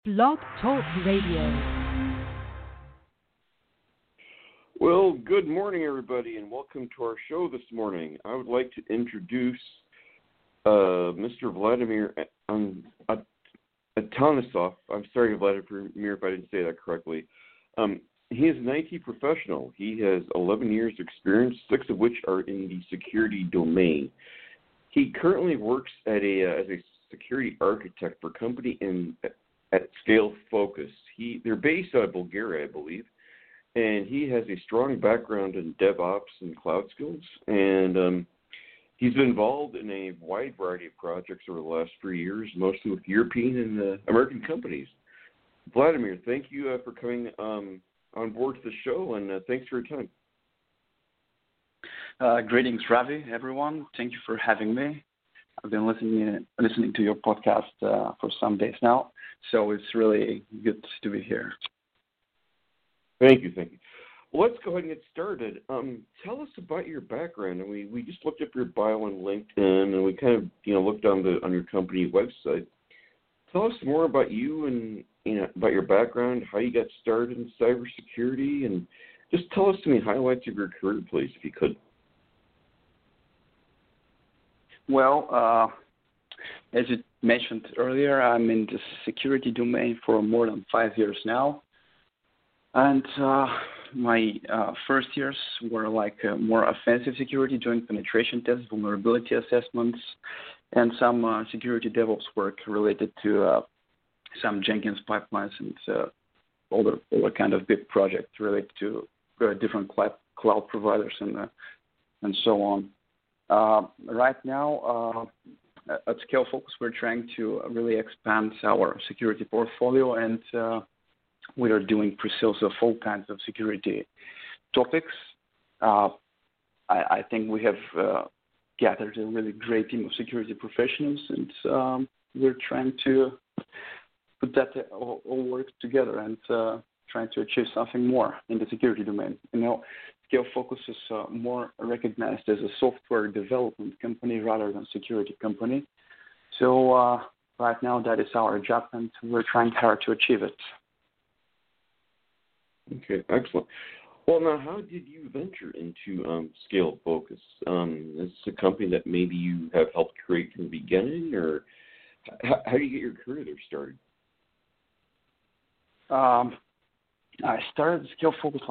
Blog Talk Radio. Well, good morning, everybody, and welcome to our show this morning. I would like to introduce Mr. Vladimir Atanesov. I'm sorry, Vladimir, if I didn't say that correctly. He is an IT professional. He has 11 years of experience, 6 of which are in the security domain. He currently works as a security architect for a company at Scale Focus. They're based out of Bulgaria, I believe. And he has a strong background in DevOps and cloud skills. And he's been involved in a wide variety of projects over the last 3 years, mostly with European and American companies. Vladimir, thank you for coming on board to the show, and thanks for your time. Greetings, Ravi, everyone. Thank you for having me. I've been listening to your podcast for some days now, so it's really good to be here. Thank you. Well, let's go ahead and get started. Tell us about your background. And we just looked up your bio on LinkedIn, and we kind of looked on your company website. Tell us more about you and about your background, how you got started in cybersecurity, and just tell us some highlights of your career, please, if you could. Well, as you mentioned earlier, I'm in the security domain for more than 5 years now. And my first years were more offensive security, doing penetration tests, vulnerability assessments, and some security DevOps work related to some Jenkins pipelines and other kind of big projects related to different cloud providers and so on. Right now, at Scale Focus, we're trying to really expand our security portfolio, and we are doing pre-sales of all kinds of security topics. I think we have gathered a really great team of security professionals, and we're trying to put that all work together and trying to achieve something more in the security domain. Scale Focus is more recognized as a software development company rather than security company. So right now that is our job, and we're trying hard to achieve it. Okay, excellent. Well, now, how did you venture into Scale Focus? Is this a company that maybe you have helped create from the beginning, or how do you get your career there started? I started Scale Focus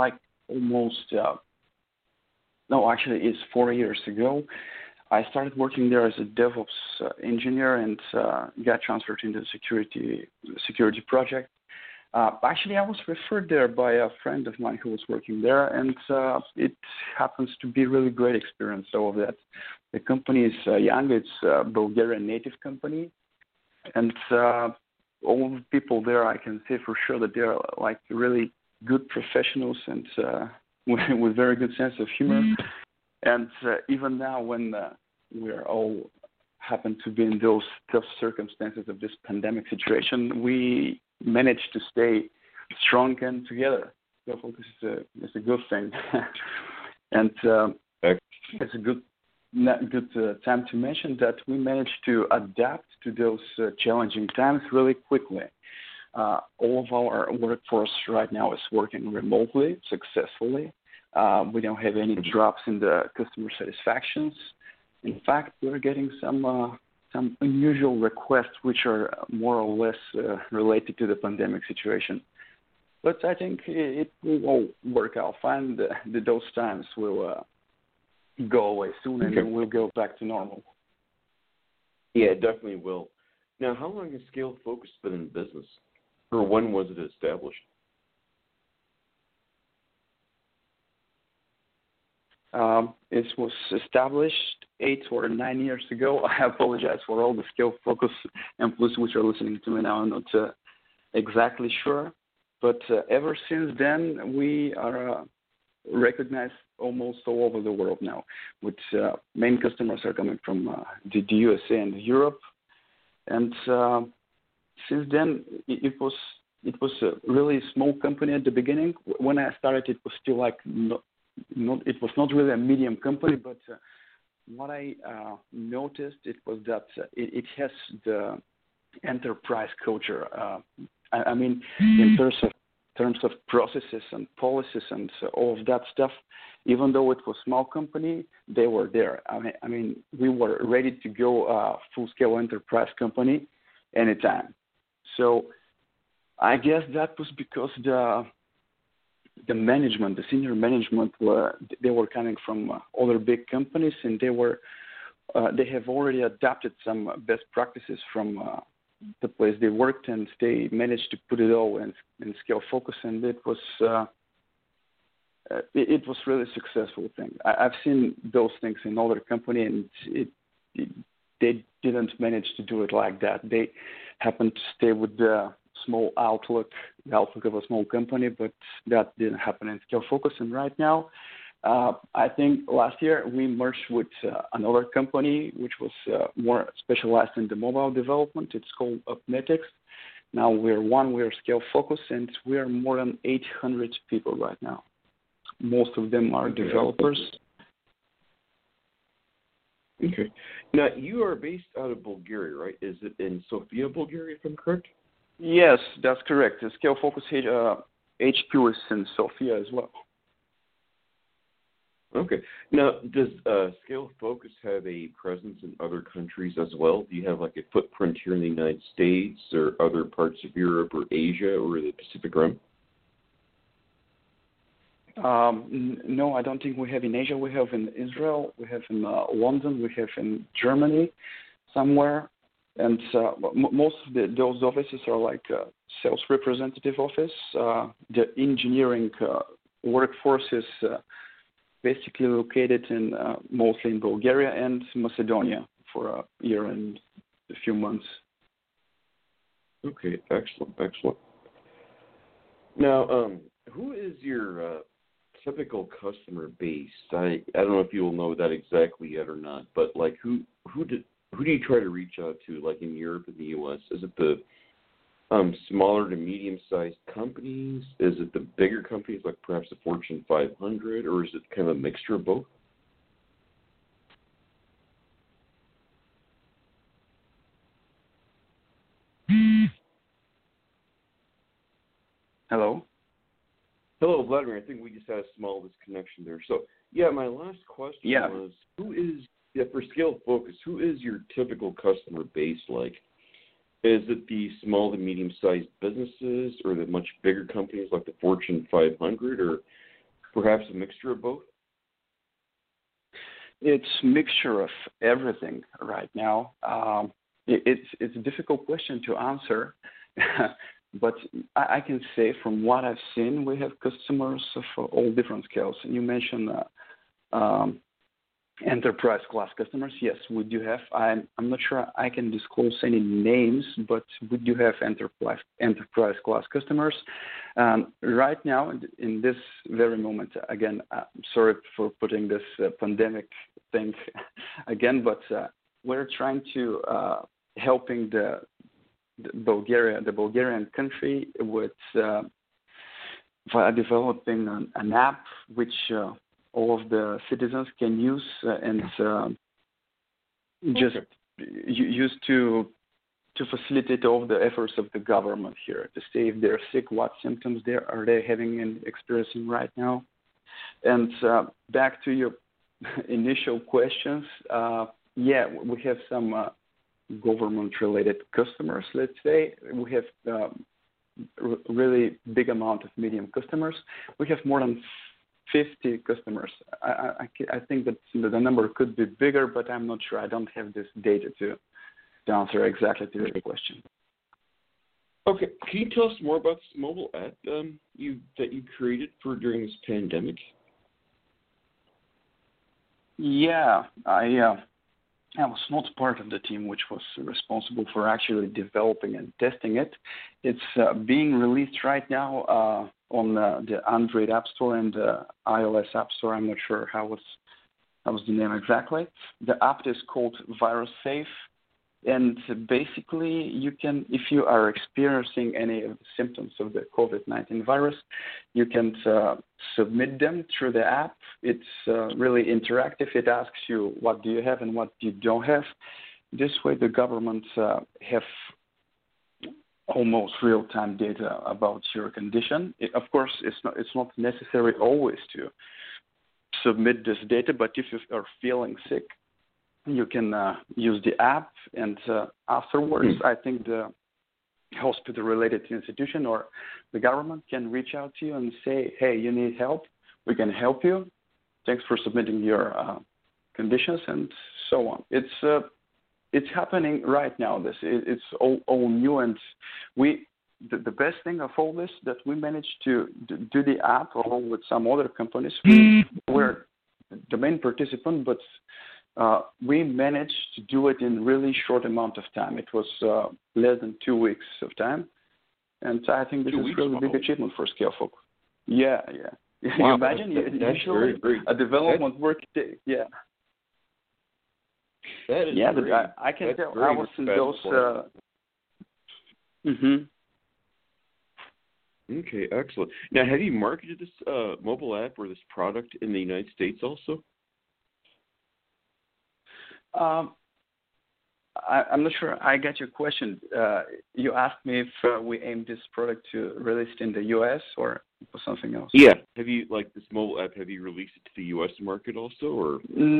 it's 4 years ago. I started working there as a DevOps engineer and got transferred into the security project. Actually, I was referred there by a friend of mine who was working there, and it happens to be a really great experience. So that the company is young; it's a Bulgarian native company, and all the people there, I can say for sure that they're really good professionals and with very good sense of humor. And even now, when we're all happen to be in those tough circumstances of this pandemic situation, we managed to stay strong and together. So focus is a good thing, and it's a good time to mention that we managed to adapt to those challenging times really quickly. All of our workforce right now is working remotely successfully. We don't have any drops in the customer satisfactions. In fact, we're getting some unusual requests which are more or less related to the pandemic situation. But I think it will all work out fine. Those times will go away soon, and we'll go back to normal. Yeah, it definitely will. Now, how long has Scale Focus been in business, or when was it established? It was established 8 or 9 years ago. I apologize for all the Scale Focus employees which are listening to me now. I'm not exactly sure. But ever since then, we are recognized almost all over the world now, with main customers are coming from the USA and Europe. And since then, it was a really small company at the beginning. When I started, it was still it was not really a medium company, but what I noticed it was that it has the enterprise culture I mean, in terms of processes and policies and all of that stuff, even though it was a small company, they were there. I mean, we were ready to go full-scale enterprise company anytime. So I guess that was because the management, the senior management, they were coming from other big companies, and they have already adopted some best practices from the place they worked, and they managed to put it all in Scale Focus, and it was really successful thing. I've seen those things in other companies, and they didn't manage to do it like that. They happened to stay with the small outlook, the outlook of a small company, but that didn't happen in Scale Focus. And right now, I think last year we merged with another company which was more specialized in the mobile development. It's called Upnetics. Now we're Scale Focus, and we are more than 800 people right now. Most of them are developers. Okay. Now, you are based out of Bulgaria, right? Is it in Sofia, Bulgaria, if I'm correct? Yes, that's correct. The Scale Focus HQ is in Sofia as well. Okay. Now, does Scale Focus have a presence in other countries as well? Do you have like a footprint here in the United States or other parts of Europe or Asia or the Pacific Rim? No, I don't think we have in Asia. We have in Israel, we have in London, we have in Germany somewhere. And most of those offices are like sales representative office. The engineering workforce is basically located in mostly in Bulgaria and Macedonia for a year and a few months. Okay, excellent. Now, who is your typical customer base? I don't know if you will know that exactly yet or not, but like who do you try to reach out to, like in Europe and the U.S.? Is it the smaller to medium-sized companies? Is it the bigger companies, like perhaps the Fortune 500, or is it kind of a mixture of both? Hello? Hello, Vladimir. I think we just had a small disconnection there. So, yeah, my last question was, for Scale Focus, who is your typical customer base like? Is it the small to medium-sized businesses or the much bigger companies like the Fortune 500, or perhaps a mixture of both? It's a mixture of everything right now. It's a difficult question to answer, but I can say from what I've seen, we have customers of all different scales. You mentioned enterprise class customers. Yes, we do have. I'm not sure I can disclose any names, but we do have enterprise class customers. Right now, in this very moment, again, I'm sorry for putting this pandemic thing again, but we're trying to helping the Bulgarian country with developing an app which all of the citizens can use and just use to facilitate all of the efforts of the government here to see if they're sick, what symptoms are they having and experiencing right now. And back to your initial questions, we have some government-related customers, let's say. We have really big amount of medium customers. We have more than 50 customers. I think that the number could be bigger, but I'm not sure. I don't have this data to answer exactly to your question. Okay. Can you tell us more about this mobile app that you created during this pandemic? Yeah, I was not part of the team which was responsible for actually developing and testing it. It's being released right now on the Android App Store and the iOS App Store. I'm not sure how was the name exactly. The app is called VirusSafe, and basically you can, if you are experiencing any of the symptoms of the COVID-19 virus, you can submit them through the app. It's really interactive. It asks you what do you have and what you don't have. This way the government have almost real-time data about your condition. Of course, it's not necessary always to submit this data, but if you are feeling sick, you can use the app, and afterwards, I think the hospital-related institution or the government can reach out to you and say, hey, you need help, we can help you. Thanks for submitting your conditions, and so on. It's happening right now. It's all new, and the best thing of all this that we managed to do the app along with some other companies. We were the main participant, but we managed to do it in really short amount of time. It was less than 2 weeks of time, and I think this is really a big achievement for Scalefolk. Yeah. Wow, you imagine usually a development work day. Yeah. That is yeah, great. but I can tell I was in those. Okay, excellent. Now, have you marketed this mobile app or this product in the United States also? I'm not sure I got your question. You asked me if we aim this product to release it in the U.S. or something else. Yeah. Have you, like this mobile app, have you released it to the U.S. market also, or?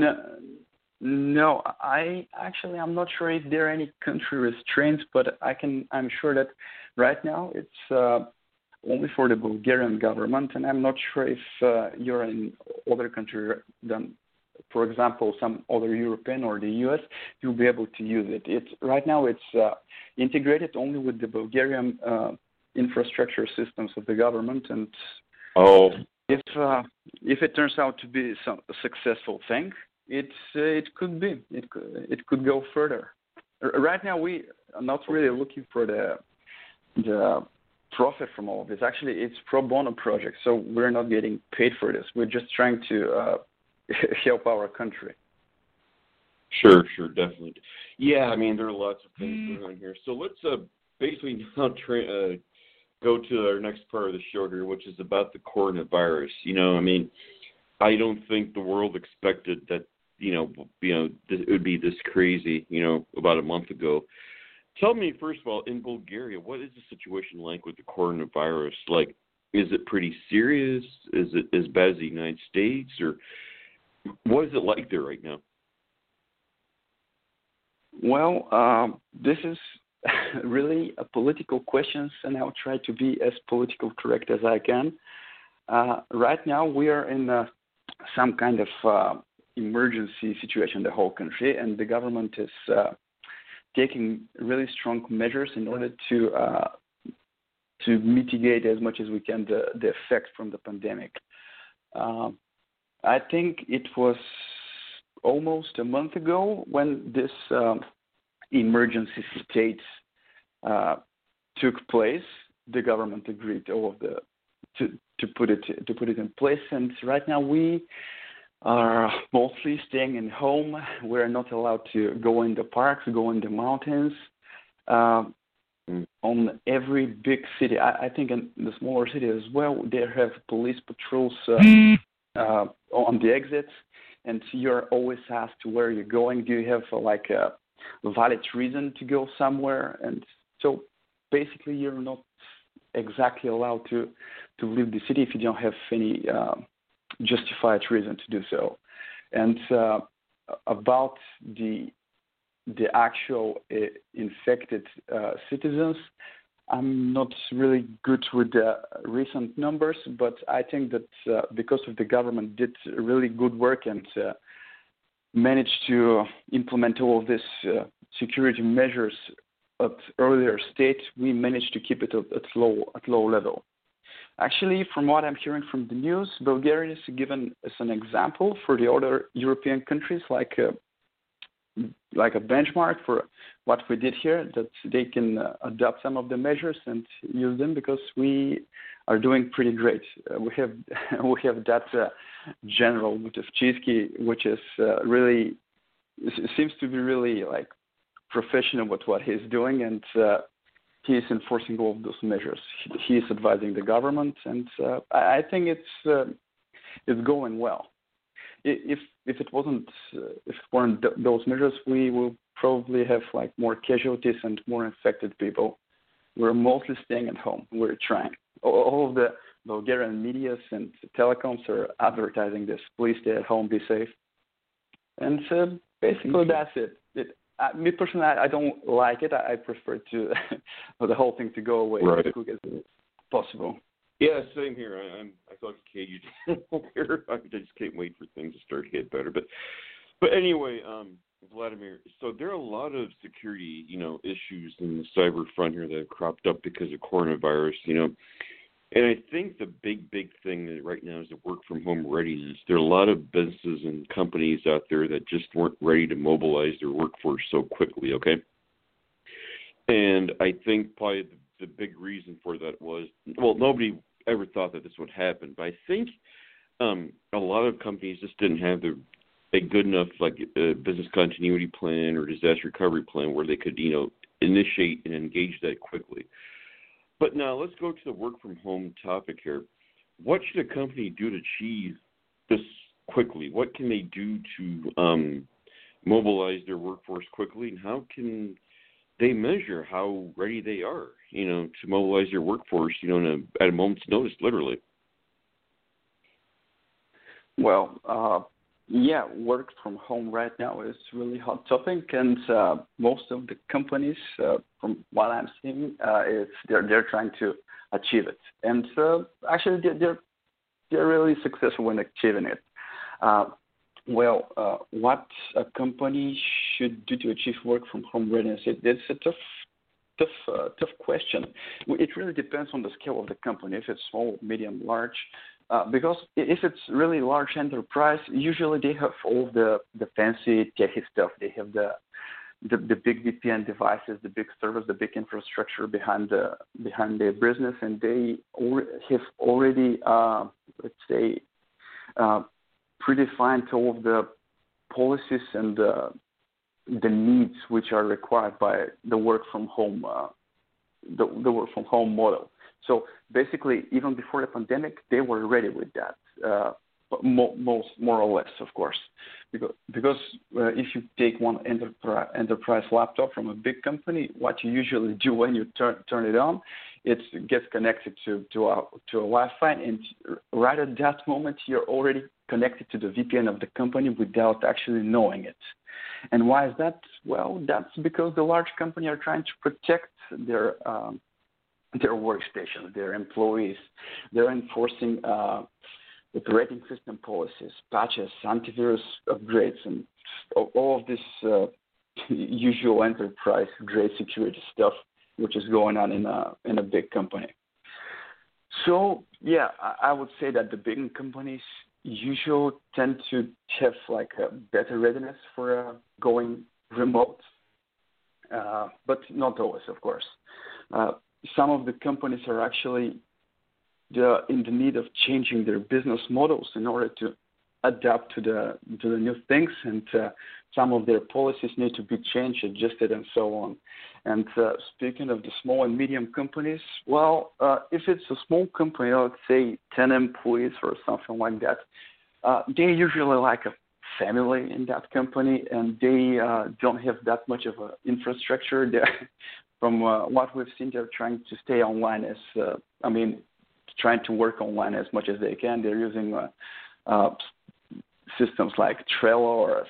No. I'm not sure if there are any country restraints, but I'm sure that right now it's only for the Bulgarian government, and I'm not sure if you're in other countries than, for example, some other European or the U.S., you'll be able to use it. Right now it's integrated only with the Bulgarian infrastructure systems of the government, and if it turns out to be a successful thing, it could be. It could go further. Right now we are not really looking for the profit from all of this. Actually, it's pro bono project, so we're not getting paid for this. We're just trying to help our country. Sure, definitely. Yeah, I mean, there are lots of things going on here. So let's basically now go to our next part of the show here, which is about the coronavirus. I mean, I don't think the world expected that, it would be this crazy, about a month ago. Tell me, first of all, in Bulgaria, what is the situation like with the coronavirus? Like, is it pretty serious? Is it as bad as the United States? Or what is it like there right now? Well, this is really a political question, and I'll try to be as political correct as I can. Right now, we are in some kind of emergency situation in the whole country, and the government is taking really strong measures in order to mitigate as much as we can the effect from the pandemic. I think it was almost a month ago when this emergency state took place. The government agreed to put it in place, and right now we are mostly staying in home. We're not allowed to go in the parks, go in the mountains. On every big city, I think in the smaller cities as well, they have police patrols on the exits, and you're always asked where you're going. Do you have a valid reason to go somewhere? And so basically you're not exactly allowed to leave the city if you don't have any justified reason to do so. And about the actual infected citizens, I'm not really good with the recent numbers, but I think that because of the government did really good work and managed to implement all of these security measures at earlier stage, we managed to keep it at low level. Actually, from what I'm hearing from the news, Bulgaria is given as an example for the other European countries, like a benchmark for what we did here, that they can adopt some of the measures and use them, because we are doing pretty great. We have that General Butevchitsky, which is really seems to be really professional with what he's doing, and he is enforcing all of those measures. He is advising the government, and I think it's going well. If it weren't those measures, we will probably have more casualties and more infected people. we're mostly staying at home. We're trying. All of the Bulgarian medias and telecoms are advertising this. Please stay at home, be safe. And basically that's it. Me personally, I don't like it. I prefer to the whole thing to go away as quick as possible. Yeah, same here. I thought caged here. I just can't wait for things to start to get better. But anyway, Vladimir, so there are a lot of security, issues in the cyber front here that have cropped up because of coronavirus, And I think the big thing that right now is the work from home readiness. There are a lot of businesses and companies out there that just weren't ready to mobilize their workforce so quickly, okay? And I think probably the big reason for that was, nobody ever thought that this would happen, but I think a lot of companies just didn't have a good enough business continuity plan or disaster recovery plan where they could, initiate and engage that quickly. But now let's go to the work from home topic here. What should a company do to achieve this quickly? What can they do to mobilize their workforce quickly, and how can they measure how ready they are, to mobilize their workforce, at a moment's notice, literally? Well, work from home right now is really hot topic, and most of the companies, from what I'm seeing, they're trying to achieve it, and actually they're really successful in achieving it. What a company should do to achieve work from home readiness? It's a tough question. It really depends on the scale of the company. If it's small, medium, large. Because if it's really large enterprise, usually they have all the fancy techy stuff. They have the big VPN devices, the big servers, the big infrastructure behind their business, and they have already, predefined all of the policies and the needs which are required by the work from home, the work from home model. So basically, even before the pandemic, they were ready with that, more or less, of course. Because if you take one enterprise laptop from a big company, what you usually do when you turn it on, it gets connected to a Wi-Fi, and right at that moment, you're already connected to the VPN of the company without actually knowing it. And why is that? Well, that's because the large company are trying to protect their workstations, their employees. They're enforcing operating system policies, patches, antivirus upgrades, and all of this usual enterprise-grade security stuff, which is going on in a big company. So, I would say that the big companies usually tend to have a better readiness for going remote, but not always, of course. Some of the companies are actually in the need of changing their business models in order to adapt to the new things, and some of their policies need to be changed, adjusted, and so on. And speaking of the small and medium companies, if it's a small company, let's say 10 employees or something like that, they usually like a family in that company, and they don't have that much of an infrastructure. From what we've seen, they're trying to stay online trying to work online as much as they can. They're using systems like Trello or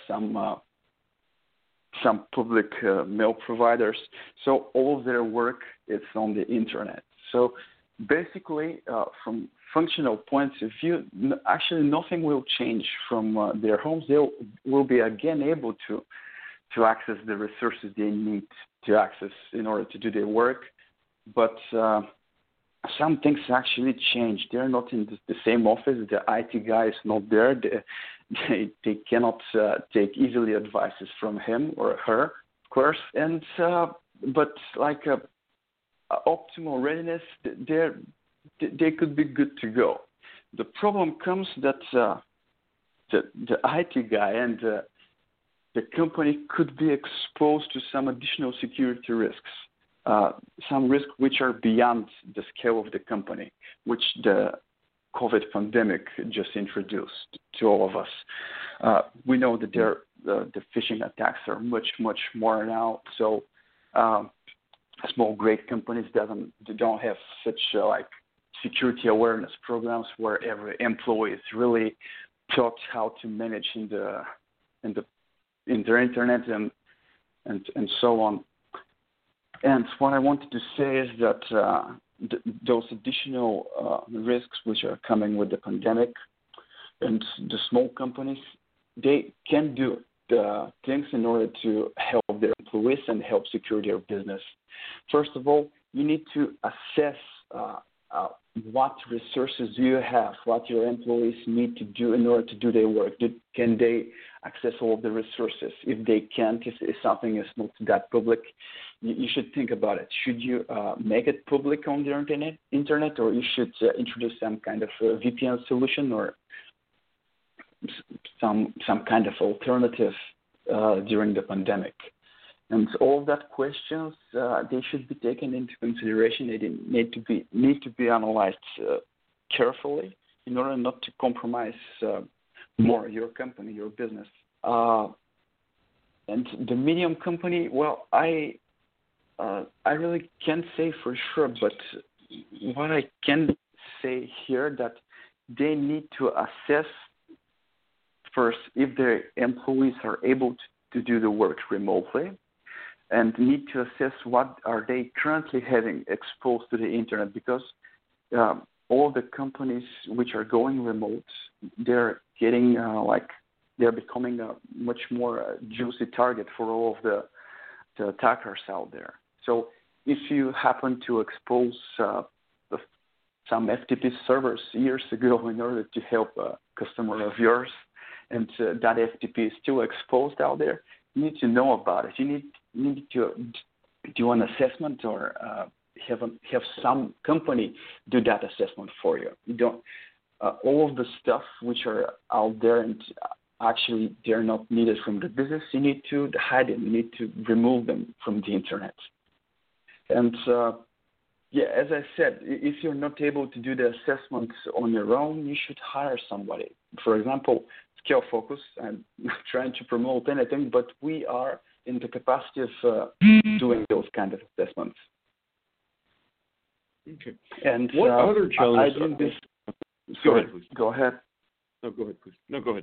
some public mail providers. So all of their work is on the internet. So basically, from functional points of view, actually nothing will change from their homes. They will be again able to access the resources they need to access in order to do their work. But some things actually change. They're not in the same office. The IT guy is not there. They cannot take easily advices from him or her, of course. And but optimal readiness, they could be good to go. The problem comes that the IT guy and the company could be exposed to some additional security risks. Some risks which are beyond the scale of the company, which the COVID pandemic just introduced to all of us. We know that the phishing attacks are much more now. So small great companies don't have such like security awareness programs where every employee is really taught how to manage in the internet and so on. And what I wanted to say is that those additional risks which are coming with the pandemic, and the small companies, they can do the things in order to help their employees and help secure their business. First of all, you need to assess what resources do you have, what your employees need to do in order to do their work. Can they access all of the resources? If they can't, if something is not that public, you should think about it. Should you make it public on the internet, or you should introduce some kind of VPN solution or some kind of alternative during the pandemic? And all of that questions, they should be taken into consideration. They need to be analyzed carefully in order not to compromise more your company, your business. And the medium company, well, I really can't say for sure, but what I can say here that they need to assess first if their employees are able to do the work remotely, and need to assess what are they currently having exposed to the internet, because all the companies which are going remote, they're getting they're becoming a much more juicy target for all of the attackers out there. So if you happen to expose some FTP servers years ago in order to help a customer of yours, and that FTP is still exposed out there, you need to know about it. You need to do an assessment, or have some company do that assessment for you. You don't all of the stuff which are out there and actually they're not needed from the business. You need to hide them. You need to remove them from the internet. And as I said, if you're not able to do the assessments on your own, you should hire somebody. For example, ScaleFocus. I'm not trying to promote anything, but we are in the capacity of doing those kind of assessments. Okay. And what other challenges? Go ahead, please. Go ahead. No, go ahead, please. No, go ahead.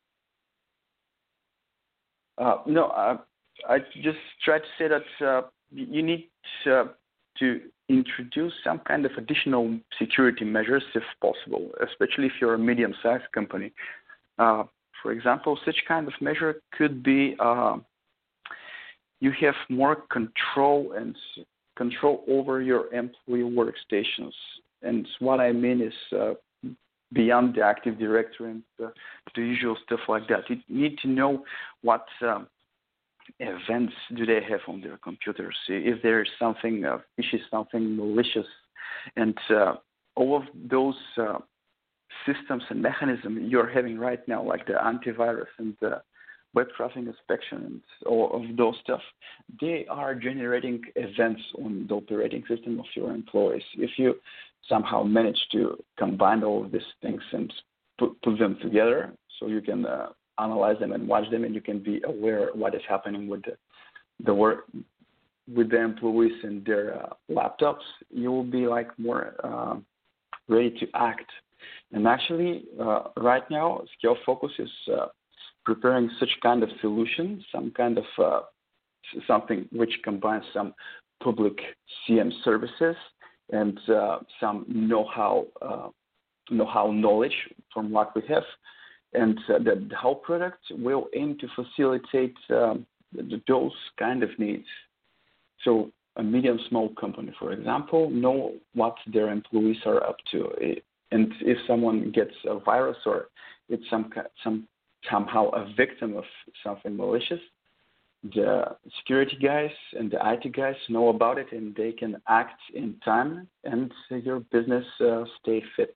I just try to say that you need to introduce some kind of additional security measures if possible, especially if you're a medium-sized company. For example, such kind of measure could be you have more control over your employee workstations. And what I mean is beyond the Active Directory and the usual stuff like that. You need to know what events do they have on their computers, if there is something fishy, something malicious, and all of those systems and mechanisms you're having right now, like the antivirus and the web traffic inspection and all of those stuff, they are generating events on the operating system of your employees. If you somehow manage to combine all of these things and put them together so you can analyze them and watch them, and you can be aware what is happening with the work with the employees and their laptops, you will be more ready to act. And actually, right now, ScaleFocus is preparing such kind of solution, some kind of something which combines some public CM services and some know-how knowledge from what we have. And the whole product will aim to facilitate those kind of needs. So a medium small company, for example, know what their employees are up to. And if someone gets a virus or it's somehow a victim of something malicious, the security guys and the IT guys know about it, and they can act in time, and your business stay fit.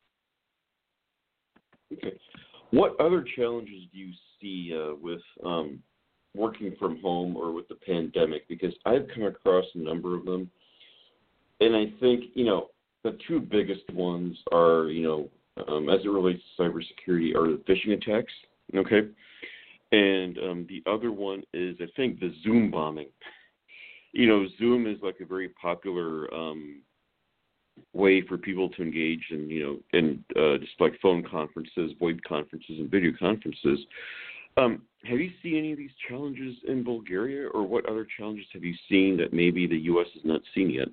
Okay. What other challenges do you see with working from home or with the pandemic? Because I've come across a number of them, and I think, the two biggest ones are, as it relates to cybersecurity, are the phishing attacks, okay? And the other one is, I think, the Zoom bombing. Zoom is like a very popular way for people to engage in just like phone conferences, VoIP conferences, and video conferences. Have you seen any of these challenges in Bulgaria, or what other challenges have you seen that maybe the U.S. has not seen yet?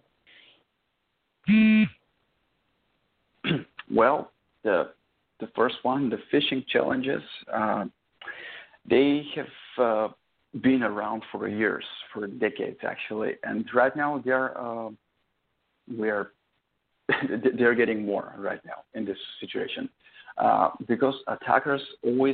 Well, the first one, the phishing challenges, they have been around for years, for decades actually, and right now they're getting more right now in this situation because attackers always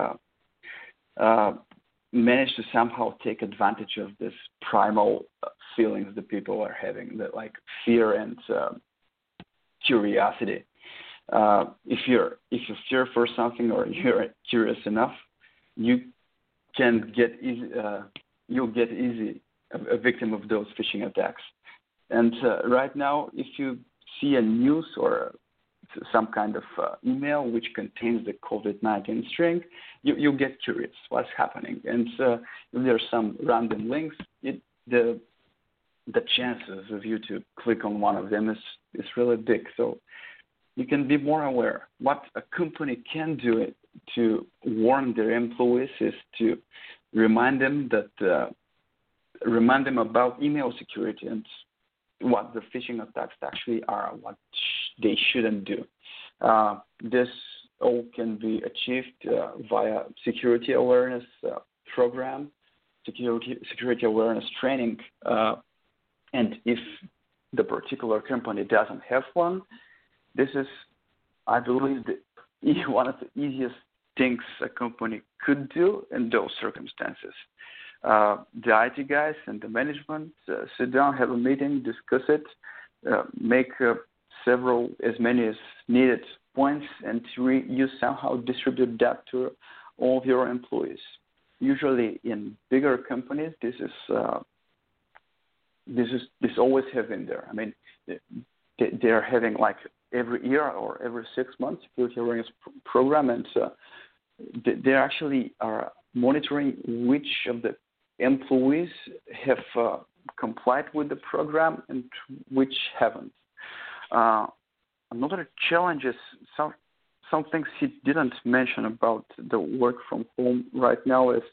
manage to somehow take advantage of this primal feelings that people are having, that like fear and curiosity. If you fear for something or you're curious enough, you'll get easy a victim of those phishing attacks. And right now, if you see a news or some kind of email which contains the COVID-19 string, you get curious what's happening. And if there's some random links, the chances of you to click on one of them is really big. So you can be more aware. What a company can do to warn their employees is to remind them about email security and what the phishing attacks actually are, what they shouldn't do. This all can be achieved via security awareness program, security awareness training, and if the particular company doesn't have one, this is, I believe, one of the easiest things a company could do in those circumstances. The IT guys and the management sit down, have a meeting, discuss it, make as many as needed points, and you somehow distribute that to all of your employees. Usually, in bigger companies, this always have in there. I mean, they are having like every year or every 6 months security awareness program, and they actually are monitoring which of the employees have complied with the program and which haven't. Another challenge is some things he didn't mention about the work from home right now is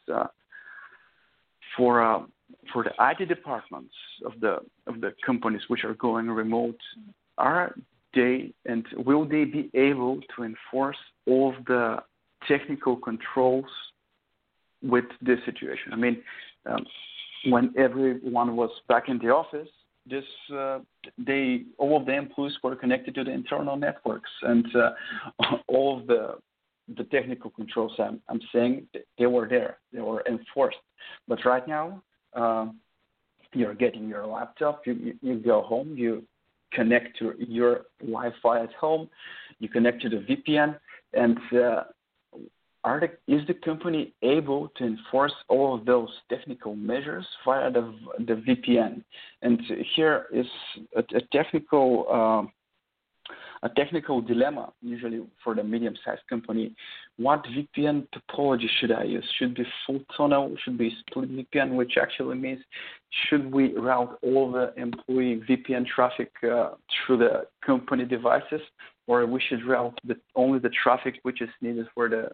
for the IT departments of the companies which are going remote. Are they and will they be able to enforce all of the technical controls with this situation? I mean, when everyone was back in the office, all of the employees were connected to the internal networks, and all of the technical controls I'm saying, they were there, they were enforced. But right now, you're getting your laptop, you go home, you connect to your Wi-Fi at home, you connect to the VPN, and is the company able to enforce all of those technical measures via the VPN? And here is a technical dilemma usually for the medium-sized company. What VPN topology should I use? Should be full tunnel? Should be split VPN, which actually means should we route all the employee VPN traffic through the company devices, or we should route only the traffic which is needed for the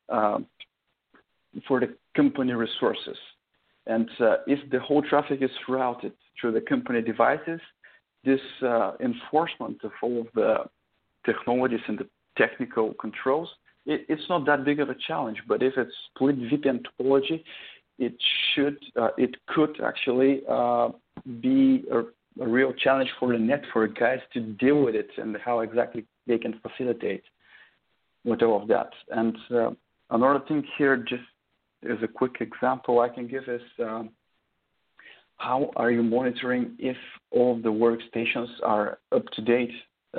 company resources? And if the whole traffic is routed through the company devices, this enforcement of all of the technologies and the technical controls, it's not that big of a challenge. But if it's split VPN topology, it could actually be a real challenge for the network guys to deal with it and how exactly they can facilitate with all of that. And another thing here, just as a quick example I can give is how are you monitoring if all of the workstations are up to date?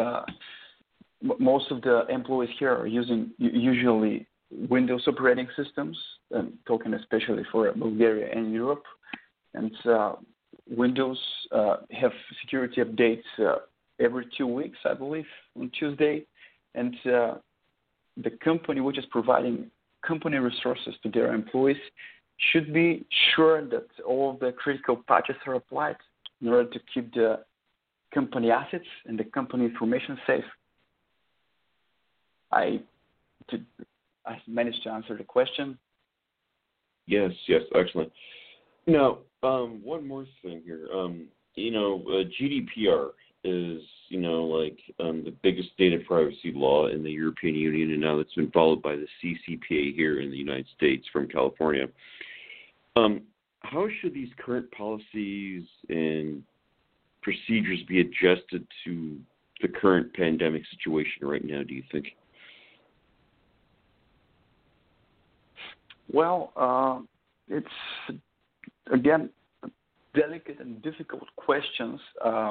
Most of the employees here are using usually Windows operating systems, talking especially for Bulgaria and Europe. And Windows have security updates every 2 weeks, I believe, on Tuesday. And the company which is providing company resources to their employees should be sure that all of the critical patches are applied in order to keep the company assets and the company information safe. I managed to answer the question. Yes, excellent. Now, one more thing here. GDPR is, the biggest data privacy law in the European Union, and now it's been followed by the CCPA here in the United States from California. How should these current policies and procedures be adjusted to the current pandemic situation right now, do you think? Well, it's, again, delicate and difficult questions.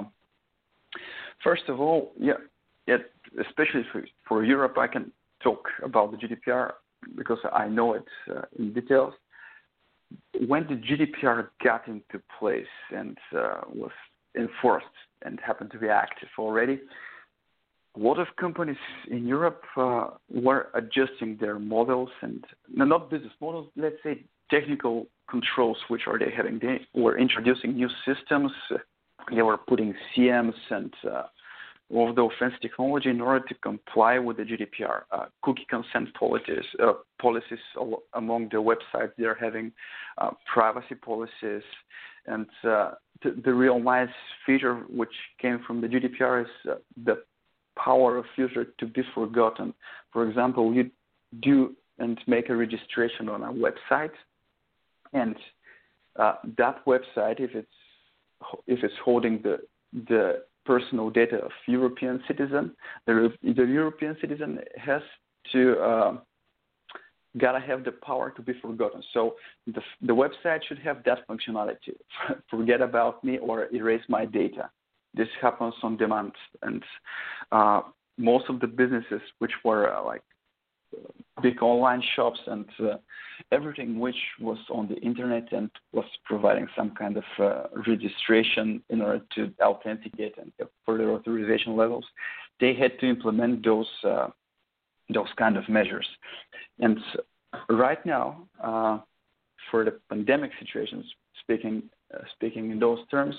First of all, especially for Europe, I can talk about the GDPR because I know it in details. When the GDPR got into place and was enforced and happened to be active already, a lot of companies in Europe were adjusting their models and not business models, let's say technical controls, which are they having? They were introducing new systems. They were putting CMs and all of the offense technology in order to comply with the GDPR. Cookie consent policies among the websites. They're having privacy policies. And the real nice feature which came from the GDPR is the power of user to be forgotten. For example, you do and make a registration on a website, and that website, if it's holding the personal data of European citizen, the European citizen has to gotta have the power to be forgotten. So the website should have that functionality. Forget about me or erase my data. This happens on demand, and most of the businesses which were like big online shops and everything which was on the internet and was providing some kind of registration in order to authenticate and have further authorization levels, they had to implement those kind of measures. And right now, for the pandemic situations, speaking in those terms,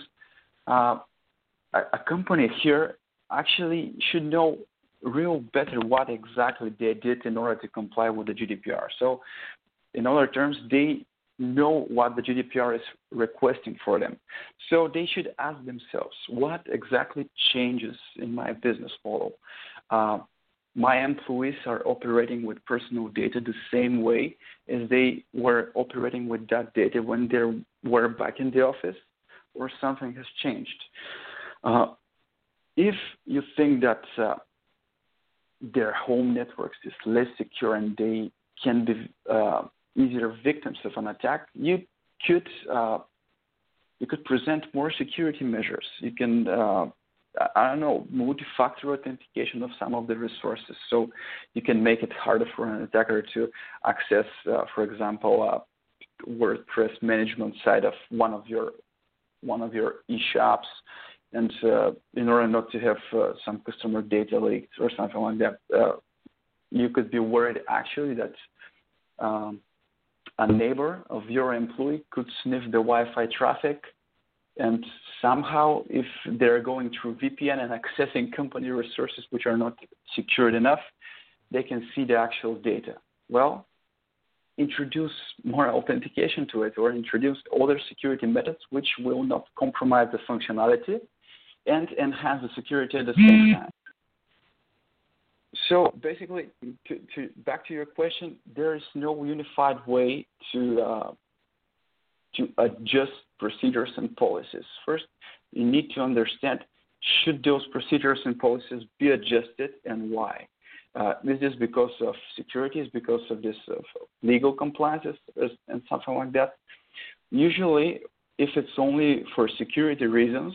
a company here actually should know real better what exactly they did in order to comply with the GDPR. So, in other terms, they know what the GDPR is requesting for them. So they should ask themselves, what exactly changes in my business model? My employees are operating with personal data the same way as they were operating with that data when they were back in the office, or something has changed. If you think that their home networks is less secure and they can be easier victims of an attack, you could present more security measures. You can, multi-factor authentication of some of the resources. So you can make it harder for an attacker to access, for example, WordPress management side of one of your e-shops. And in order not to have some customer data leaked or something like that, you could be worried actually that a neighbor of your employee could sniff the Wi-Fi traffic, and somehow, if they're going through VPN and accessing company resources which are not secured enough, they can see the actual data. Well, introduce more authentication to it, or introduce other security methods which will not compromise the functionality and enhance the security at the same time. So basically, back to your question, there is no unified way to adjust procedures and policies. First, you need to understand, should those procedures and policies be adjusted and why? This is because of security, it's because of this legal compliances and something like that. Usually, if it's only for security reasons,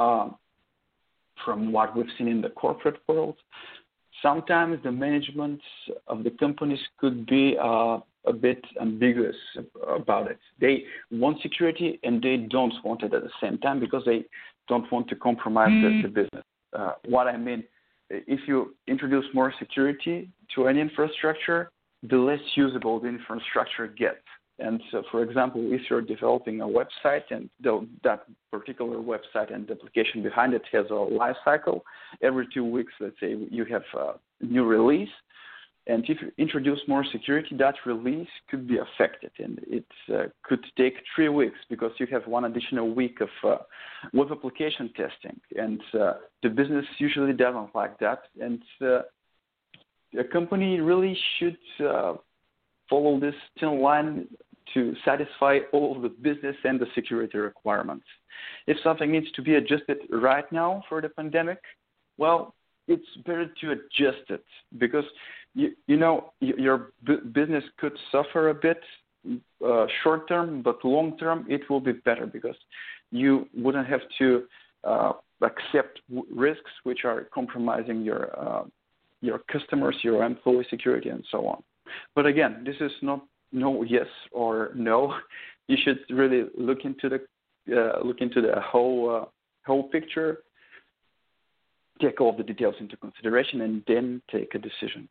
from what we've seen in the corporate world, sometimes the management of the companies could be a bit ambiguous about it. They want security and they don't want it at the same time because they don't want to compromise the business. What I mean, if you introduce more security to an infrastructure, the less usable the infrastructure gets. And so, for example, if you're developing a website and that particular website and the application behind it has a life cycle, every 2 weeks, let's say, you have a new release. And if you introduce more security, that release could be affected. And it could take 3 weeks because you have one additional week of web application testing. And the business usually doesn't like that. And a company really should follow this thin line to satisfy all of the business and the security requirements. If something needs to be adjusted right now for the pandemic, well, it's better to adjust it because your business could suffer a bit short term, but long term it will be better because you wouldn't have to accept risks which are compromising your customers, your employee security, and so on. But again, this is not no yes or no. You should really look into the whole picture, take all the details into consideration, and then take a decision.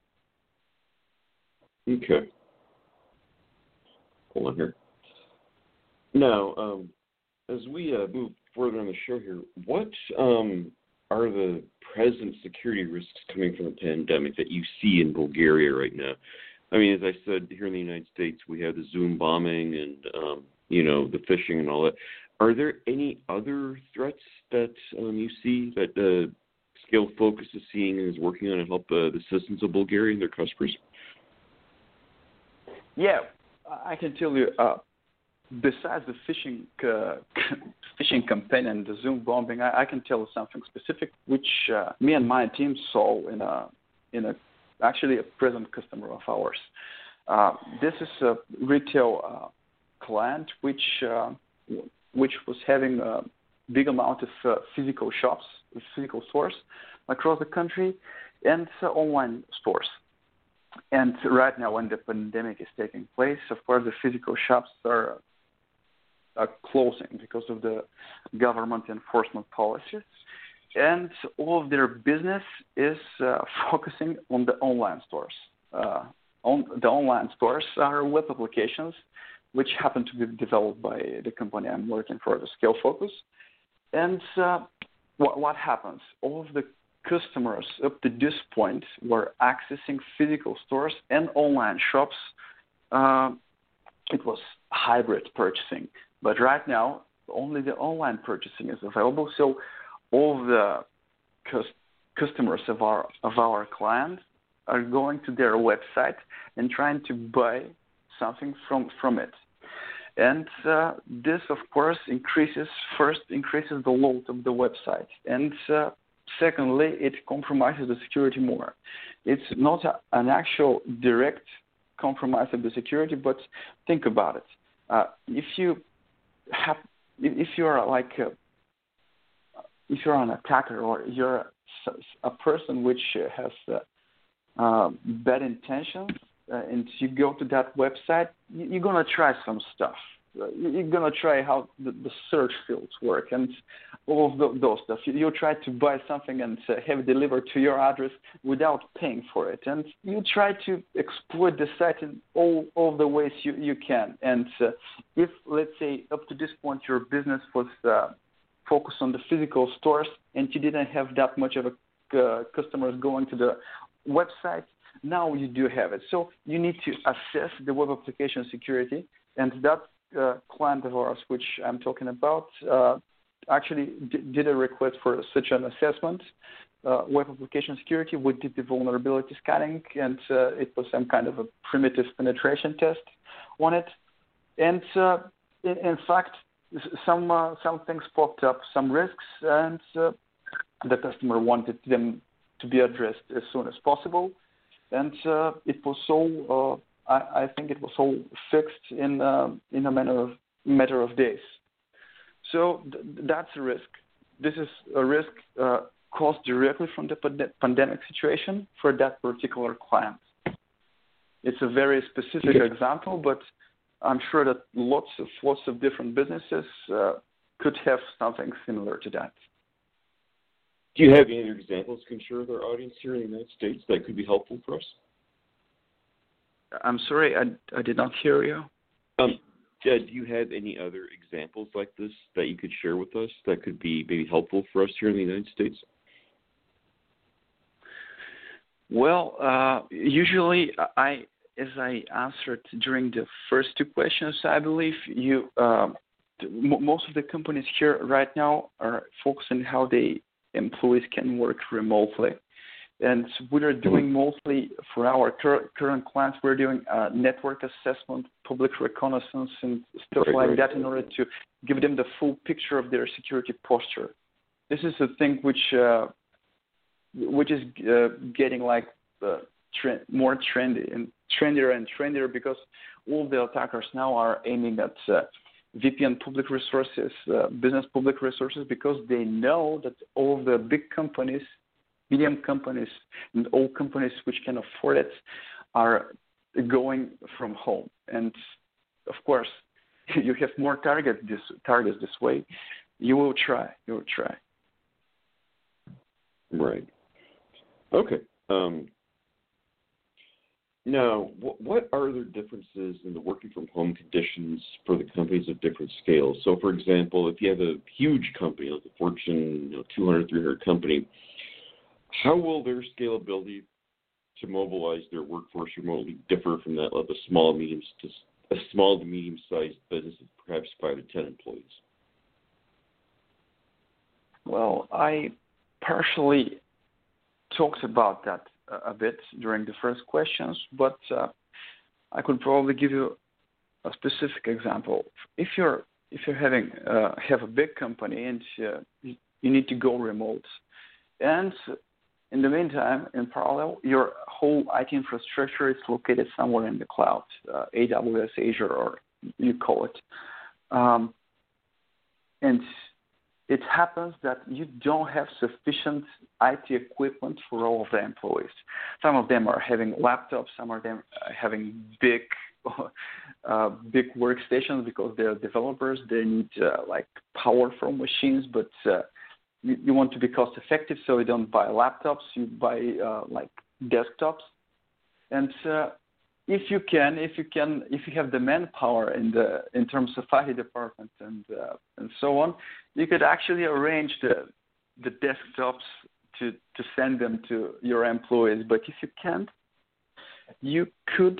Okay. Hold on here. Now, as we move further on the show here, what are the present security risks coming from the pandemic that you see in Bulgaria right now? I mean, as I said, here in the United States, we have the Zoom bombing and, the phishing and all that. Are there any other threats that you see that Scale Focus is seeing and is working on to help the citizens of Bulgaria and their customers? Yeah, I can tell you, besides the phishing campaign and the Zoom bombing, I can tell you something specific, which me and my team saw in a actually a present customer of ours. This is a retail client which was having a big amount of physical shops, physical stores across the country, and online stores. And right now, when the pandemic is taking place, of course, the physical shops are closing because of the government enforcement policies. And all of their business is focusing on the online stores. The online stores are web applications which happen to be developed by the company I'm working for, the Scale Focus. And what happens? All of the customers up to this point were accessing physical stores and online shops. It was hybrid purchasing. But right now, only the online purchasing is available. So all of the customers of our client are going to their website and trying to buy something from it. And this, of course, increases the load of the website. And secondly, it compromises the security more. It's not an actual direct compromise of the security, but think about it. If you're an attacker or you're a person which has bad intentions, and you go to that website, you're going to try some stuff. You're going to try how the search fields work and all of those stuff. You try to buy something and have it delivered to your address without paying for it. And you try to exploit the site in all the ways you can. And if, let's say, up to this point your business was focused on the physical stores and you didn't have that much of customers going to the website, now you do have it. So you need to assess the web application security, and that client of ours, which I'm talking about, actually did a request for such an assessment, web application security. We did the vulnerability scanning, and it was some kind of a primitive penetration test on it. And in fact, some things popped up, some risks, and the customer wanted them to be addressed as soon as possible. And it was so, I think it was all fixed in a matter of days. So that's a risk. This is a risk caused directly from the pandemic situation for that particular client. It's a very specific example, but I'm sure that lots of different businesses could have something similar to that. Do you have any other examples you can share with our audience here in the United States that could be helpful for us? I'm sorry, I did not hear you. Do you have any other examples like this that you could share with us that could be maybe helpful for us here in the United States? Well, usually as I answered during the first two questions, I believe most of the companies here right now are focusing on how the employees can work remotely. And we are doing mostly for our current clients, we're doing network assessment, public reconnaissance, and stuff that in order to give them the full picture of their security posture. This is a thing which is getting like more trendier and trendier because all the attackers now are aiming at VPN public resources, business public resources, because they know that all the big companies, medium companies, and all companies which can afford it are going from home. And of course, you have more targets this way. You will try. Right. Okay. Now, what are the differences in the working from home conditions for the companies of different scales? So, for example, if you have a huge company, like a Fortune 200, 300 company, how will their scalability to mobilize their workforce remotely differ from that of a small to medium-sized business of perhaps 5 to 10 employees? Well, I partially talked about that a bit during the first questions, but I could probably give you a specific example. If you're have a big company and you need to go remote, and in the meantime, in parallel, your whole IT infrastructure is located somewhere in the cloud, AWS, Azure, or you call it, and it happens that you don't have sufficient IT equipment for all of the employees. Some of them are having laptops, some of them are having big workstations because they're developers. They need powerful machines, but you want to be cost effective, so you don't buy laptops. You buy desktops, and if you have the manpower in terms of IT department and so on, you could actually arrange the desktops to send them to your employees. But if you can't, you could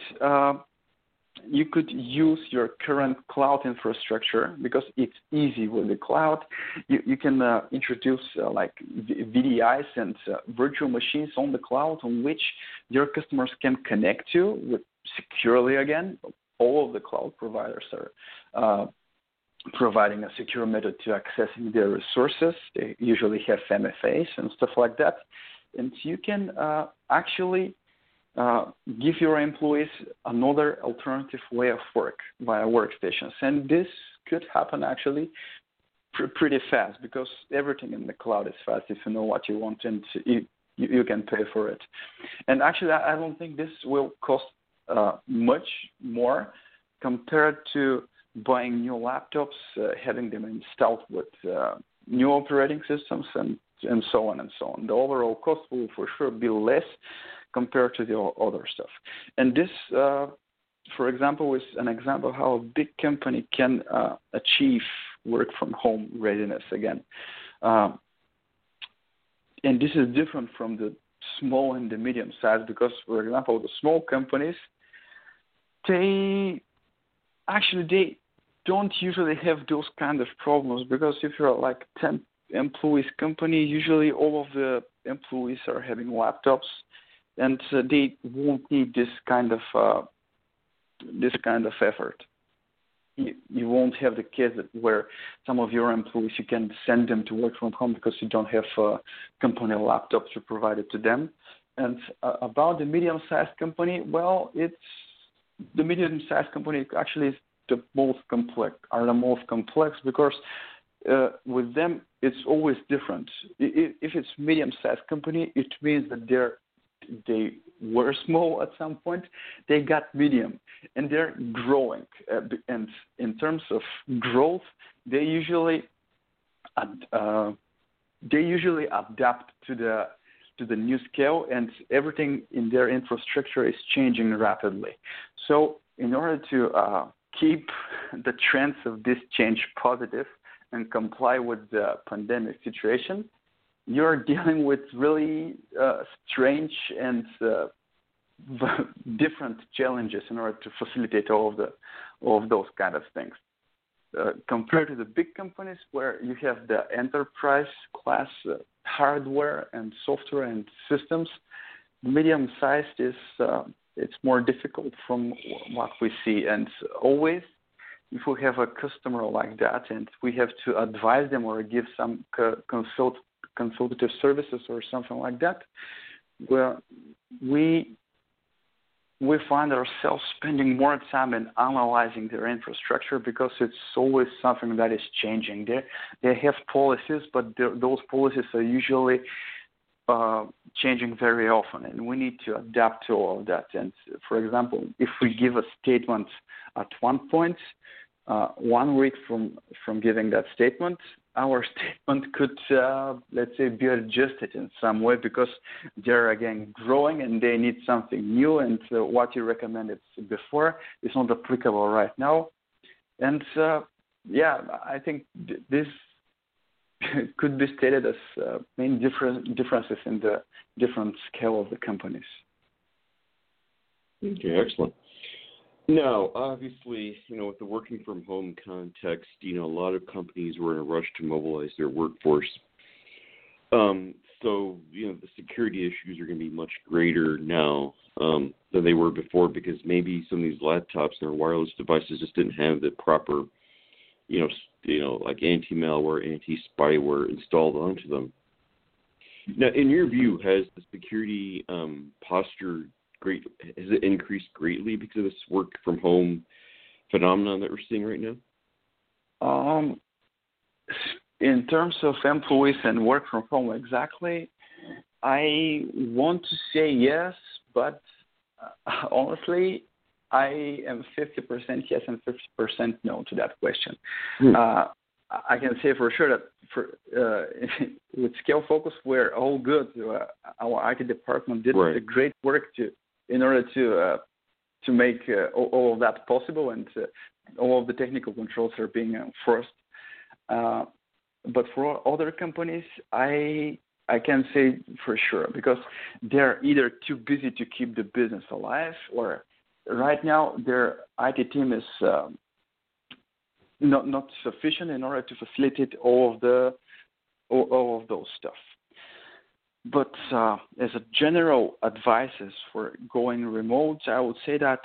use your current cloud infrastructure because it's easy with the cloud. You can introduce VDIs and virtual machines on the cloud on which your customers can connect to with securely again. All of the cloud providers are providing a secure method to accessing their resources. They usually have MFAs and stuff like that. And you can actually give your employees another alternative way of work via workstations. And this could happen actually pretty fast because everything in the cloud is fast if you know what you want and you can pay for it. And actually, I don't think this will cost much more compared to buying new laptops, having them installed with new operating systems and so on and so on. The overall cost will for sure be less compared to the other stuff. And this, for example, is an example of how a big company can achieve work from home readiness again. And this is different from the small and the medium size because, for example, the small companies, they don't usually have those kind of problems because if you're like 10 employees company, usually all of the employees are having laptops, and they won't need this kind of effort. You won't have the case where some of your employees you can send them to work from home because you don't have a company laptop to provide it to them. And about the medium-sized company, well, the medium-sized company actually is the most complex because with them it's always different. If it's medium-sized company, it means that they were small at some point, they got medium, and they're growing. And in terms of growth, they usually adapt to the new scale, and everything in their infrastructure is changing rapidly. So in order to keep the trends of this change positive and comply with the pandemic situation, you're dealing with really strange and different challenges in order to facilitate all of those kind of things. Compared to the big companies where you have the enterprise class hardware and software and systems, medium-sized is it's more difficult from what we see. And always, if we have a customer like that and we have to advise them or give some consultative services or something like that, well, we find ourselves spending more time in analyzing their infrastructure because it's always something that is changing. They have policies, but those policies are usually changing very often, and we need to adapt to all of that. And for example, if we give a statement at one point, 1 week from giving that statement, our statement could, let's say, be adjusted in some way because they're again growing and they need something new, and what you recommended before is not applicable right now. And I think this could be stated as main differences in the different scale of the companies. Okay, excellent. Now, obviously, with the working from home context, a lot of companies were in a rush to mobilize their workforce. So, the security issues are going to be much greater now than they were before because maybe some of these laptops and their wireless devices just didn't have the proper, like anti-malware, anti-spyware installed onto them. Now, in your view, has the security posture has it increased greatly because of this work from home phenomenon that we're seeing right now? In terms of employees and work from home, exactly, I want to say yes, but honestly, I am 50% yes and 50% no to that question. I can say for sure that with Scale Focus, we're all good. Our IT department did a great work in order to make all of that possible, and all of the technical controls are being enforced. But for other companies, I can say for sure because they're either too busy to keep the business alive, or right now their IT team is not sufficient in order to facilitate all of those stuff. But as a general advices for going remote, I would say that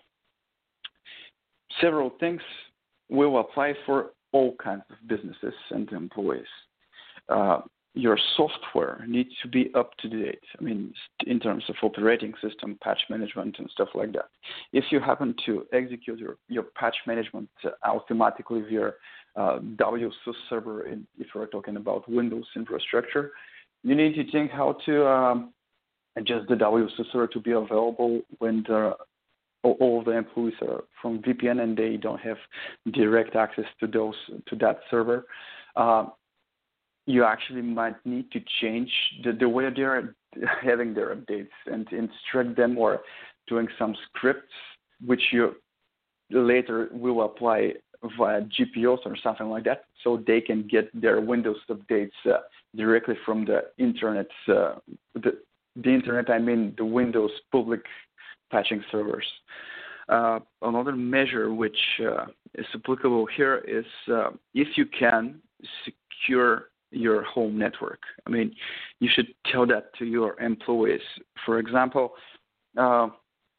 several things will apply for all kinds of businesses and employees. Your software needs to be up to date. I mean, in terms of operating system, patch management, and stuff like that. If you happen to execute your patch management automatically via WSUS server, if we're talking about Windows infrastructure, you need to think how to adjust the WSUS server to be available when all the employees are from VPN and they don't have direct access to that server. You actually might need to change the way they're having their updates and instruct them, or doing some scripts which you later will apply via GPOs or something like that, so they can get their Windows updates directly from the internet. The internet, I mean the Windows public patching servers. Another measure which is applicable here is if you can secure your home network. I mean, you should tell that to your employees. For example, I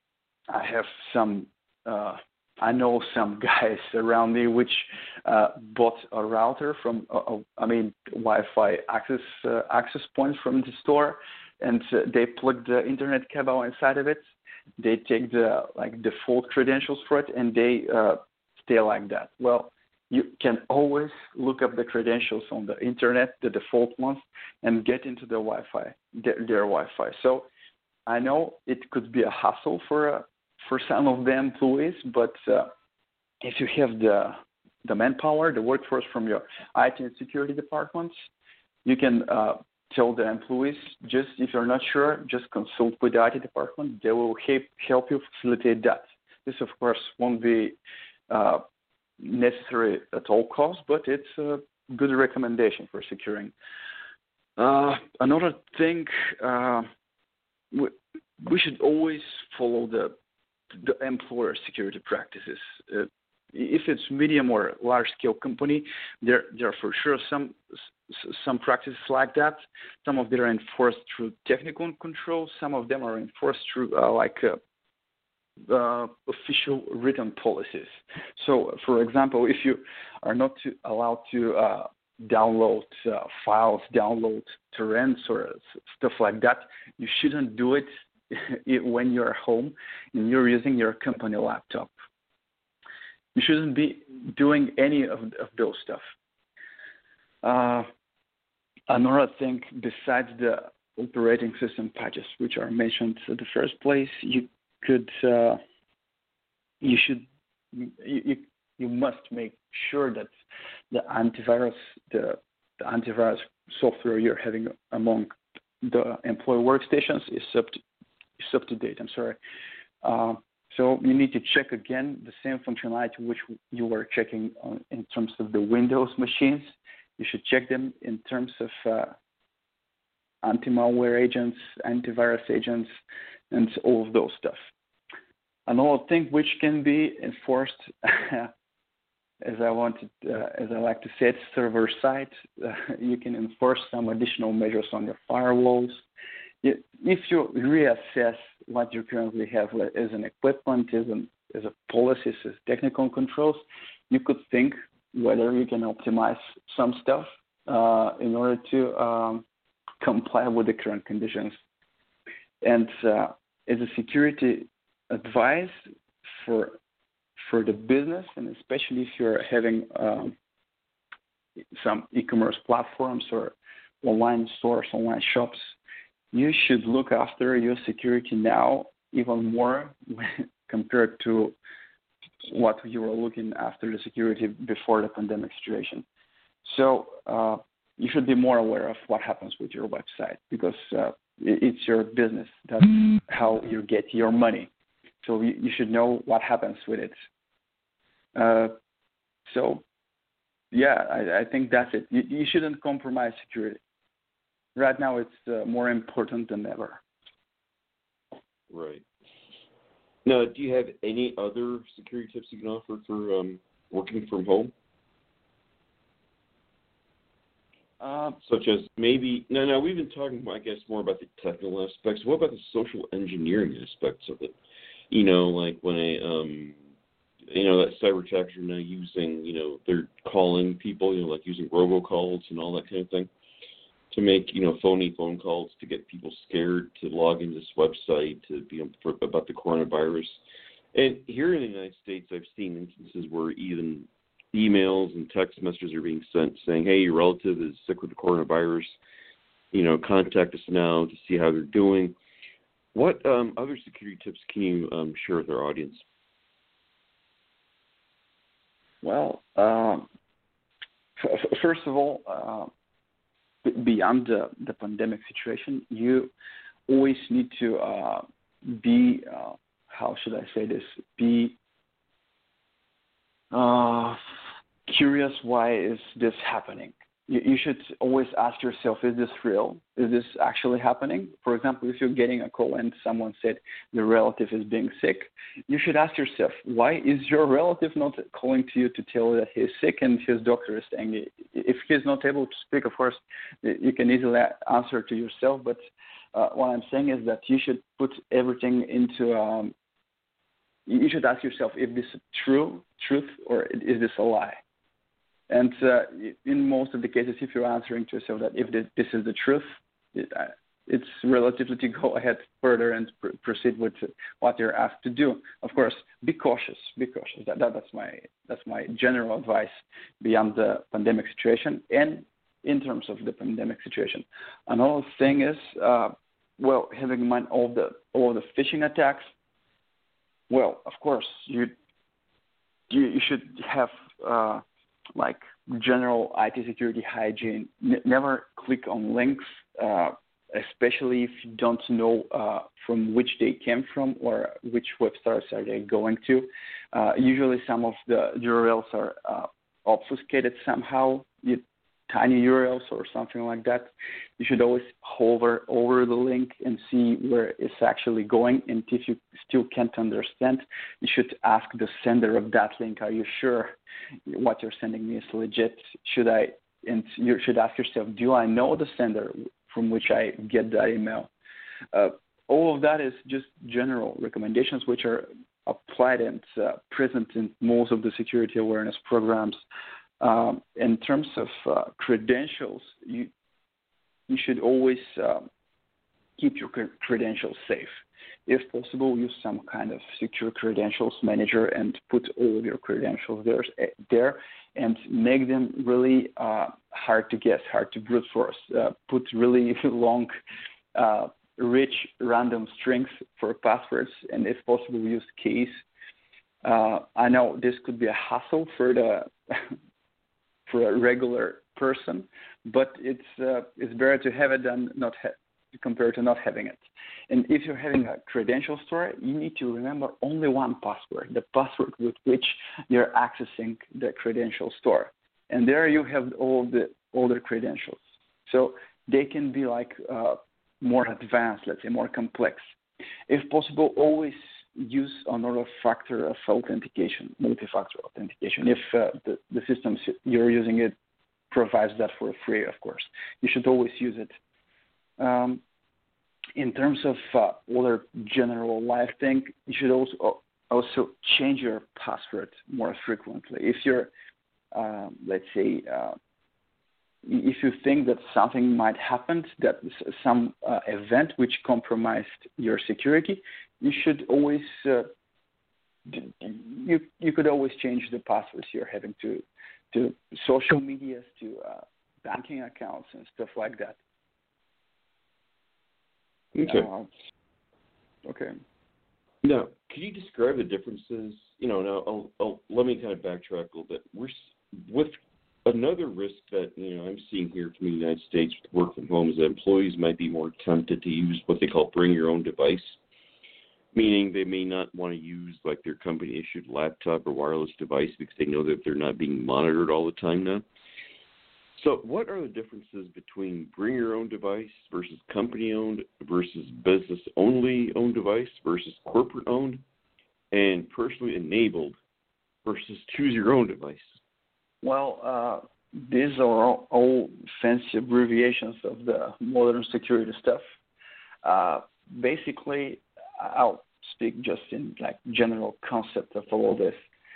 know some guys around me which bought a router from, Wi-Fi access points from the store, and they plug the internet cable inside of it. They take the default credentials for it, and they stay like that. Well, you can always look up the credentials on the internet, the default ones, and get into the Wi-Fi, their Wi-Fi. So I know it could be a hassle for some of the employees, but if you have the manpower, the workforce from your IT and security departments, you can tell the employees, just if you're not sure, just consult with the IT department. They will help you facilitate that. This, of course, won't be necessary at all costs, but it's a good recommendation for securing. Another thing, we should always follow the employer security practices. If it's medium or large scale company, there are for sure some practices like that. Some of them are enforced through technical controls. Some of them are enforced through official written policies. So, for example, if you are not allowed to download files, download torrents or stuff like that, you shouldn't do it when you're home and you're using your company laptop. You shouldn't be doing any of those stuff. Another thing, besides the operating system patches, which are mentioned in the first place, you must make sure that the antivirus software you're having among the employee workstations is up to date. So you need to check again the same functionality which you were checking in terms of the Windows machines. You should check them in terms of anti-malware agents, antivirus agents, and all of those stuff. Another thing which can be enforced, as I like to say, it's server side. You can enforce some additional measures on your firewalls. If you reassess what you currently have as an equipment, as a policies, as technical controls, you could think whether you can optimize some stuff in order to comply with the current conditions. And as a security advice for the business, and especially if you're having some e-commerce platforms or online stores, online shops, you should look after your security now even more compared to what you were looking after the security before the pandemic situation. So you should be more aware of what happens with your website, because it's your business. That's how you get your money. So you should know what happens with it. I think that's it. You shouldn't compromise security. Right now, it's more important than ever. Right. Now, do you have any other security tips you can offer for working from home? Such as maybe, no, we've been talking, I guess, more about the technical aspects. What about the social engineering aspects of it? Like when that cyber attackers are now using, they're calling people, like using robocalls and all that kind of thing to make, phony phone calls to get people scared to log into this website to be about the coronavirus. And here in the United States, I've seen instances where even emails and text messages are being sent saying, hey, your relative is sick with the coronavirus, contact us now to see how they're doing. What other security tips can you share with our audience? Well, first of all, beyond the pandemic situation, you always need to be, how should I say this, be curious, why is this happening? You should always ask yourself, is this real? Is this actually happening? For example, if you're getting a call and someone said your relative is being sick, you should ask yourself, why is your relative not calling to you to tell you that he's sick and his doctor is saying, if he's not able to speak, of course, you can easily answer to yourself. But what I'm saying is that you should put everything into, you should ask yourself if this is truth or is this a lie? And in most of the cases, if you're answering to yourself that if this is the truth, it's relatively to go ahead further and proceed with what you're asked to do. Of course, be cautious. That's my general advice beyond the pandemic situation and in terms of the pandemic situation. Another thing is, having in mind all the phishing attacks. Well, of course, you should have like general IT security hygiene. Never click on links especially if you don't know from which they came from or which websites are they going to. Usually some of the URLs are obfuscated somehow, tiny URLs or something like that. You should always hover over the link and see where it's actually going. And if you still can't understand, you should ask the sender of that link, are you sure what you're sending me is legit? And you should ask yourself, do I know the sender from which I get that email? All of that is just general recommendations which are applied and present in most of the security awareness programs. In terms of credentials, you should always keep your credentials safe. If possible, use some kind of secure credentials manager and put all of your credentials there and make them really hard to guess, hard to brute force. Put really long, rich, random strings for passwords, and if possible, use keys. I know this could be a hassle for a regular person, but it's better to have it than not compared to not having it. And if you're having a credential store, you need to remember only one password, the password with which you're accessing the credential store. And there you have all the older credentials. So they can be like more advanced, let's say more complex. If possible, always use another factor of authentication, multi-factor authentication. If the system you're using it provides that for free, of course. You should always use it. In terms of other general life thing, you should also change your password more frequently. If you're, let's say, if you think that something might happen, that some event which compromised your security, you should always you could always change the passwords you're having to social medias, to banking accounts and stuff like that. Okay. Okay. Now, can you describe the differences? Now let me kind of backtrack a little bit. We're with another risk that I'm seeing here from the United States with work from home is that employees might be more tempted to use what they call bring your own device, meaning they may not want to use like their company issued laptop or wireless device because they know that they're not being monitored all the time now. So what are the differences between bring your own device versus company owned versus business only owned device versus corporate owned and personally enabled versus choose your own device? Well, these are all fancy abbreviations of the modern security stuff. Basically, I'll speak just in like general concept of all this.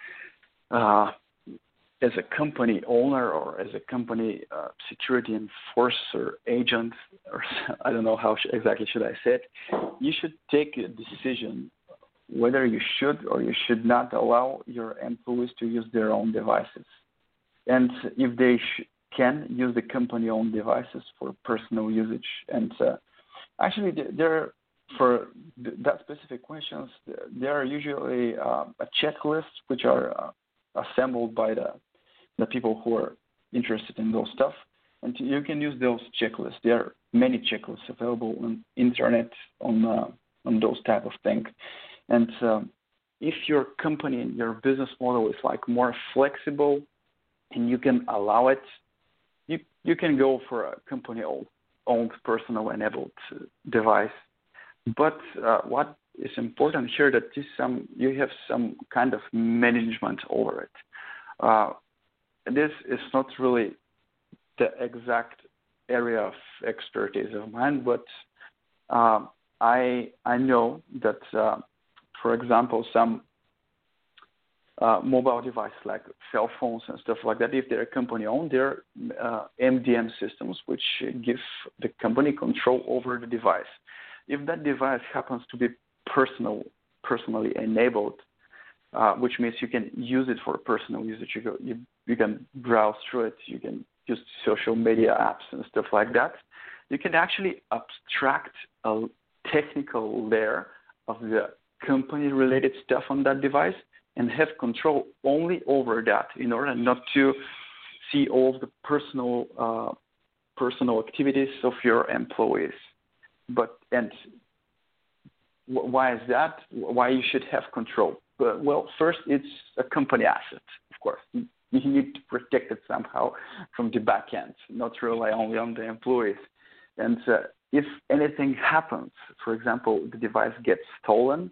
As a company owner or as a company security enforcer agent, or I don't know how exactly should I say it, you should take a decision whether you should or you should not allow your employees to use their own devices. And if they can use the company-owned devices for personal usage. And actually, for that specific questions, there are usually a checklist which are assembled by the people who are interested in those stuff. And you can use those checklists. There are many checklists available on internet on those type of things. And if your company and your business model is like more flexible and you can allow it, you can go for a company-owned personal enabled device. But what is important here that you have some kind of management over it. This is not really the exact area of expertise of mine, but I know that, for example, some mobile devices like cell phones and stuff like that, if they're company-owned, they're MDM systems, which give the company control over the device. If that device happens to be personally enabled, which means you can use it for personal usage, you can browse through it, you can use social media apps and stuff like that, you can actually abstract a technical layer of the company-related stuff on that device and have control only over that in order not to see all of the personal activities of your employees. Why is that? Why you should have control? Well, first, it's a company asset, of course. You need to protect it somehow from the back end, not rely only on the employees. And if anything happens, for example, the device gets stolen,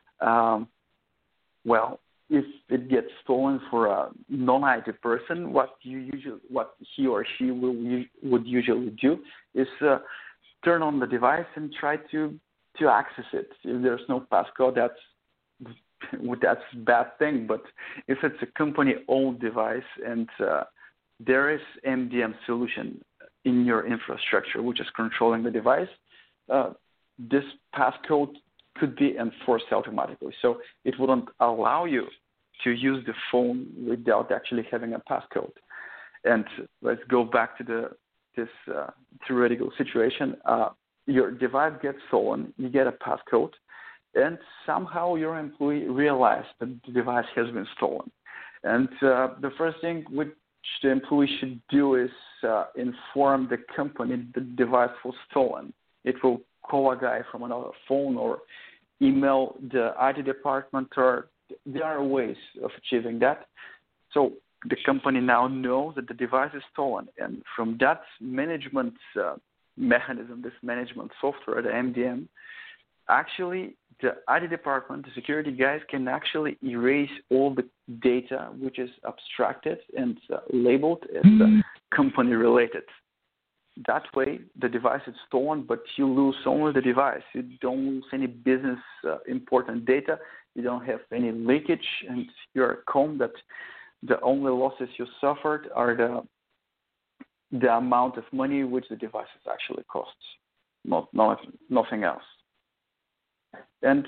if it gets stolen for a non-IT person, what he or she would usually do is turn on the device and try to access it. If there's no passcode, that's a bad thing. But if it's a company-owned device and there is MDM solution in your infrastructure which is controlling the device, this passcode could be enforced automatically. So it wouldn't allow you to use the phone without actually having a passcode. And let's go back to this theoretical situation. Your device gets stolen, you get a passcode, and somehow your employee realized that the device has been stolen. And the first thing which the employee should do is inform the company the device was stolen. It will call a guy from another phone or email the IT department, or there are ways of achieving that. So the company now knows that the device is stolen, and from that management mechanism, this management software, the MDM, actually the IT department, the security guys can actually erase all the data which is abstracted and labeled as company related. That way, the device is stolen, but you lose only the device. You don't lose any business important data. You don't have any leakage, and you're calm that the only losses you suffered are the amount of money which the devices actually costs, nothing else. And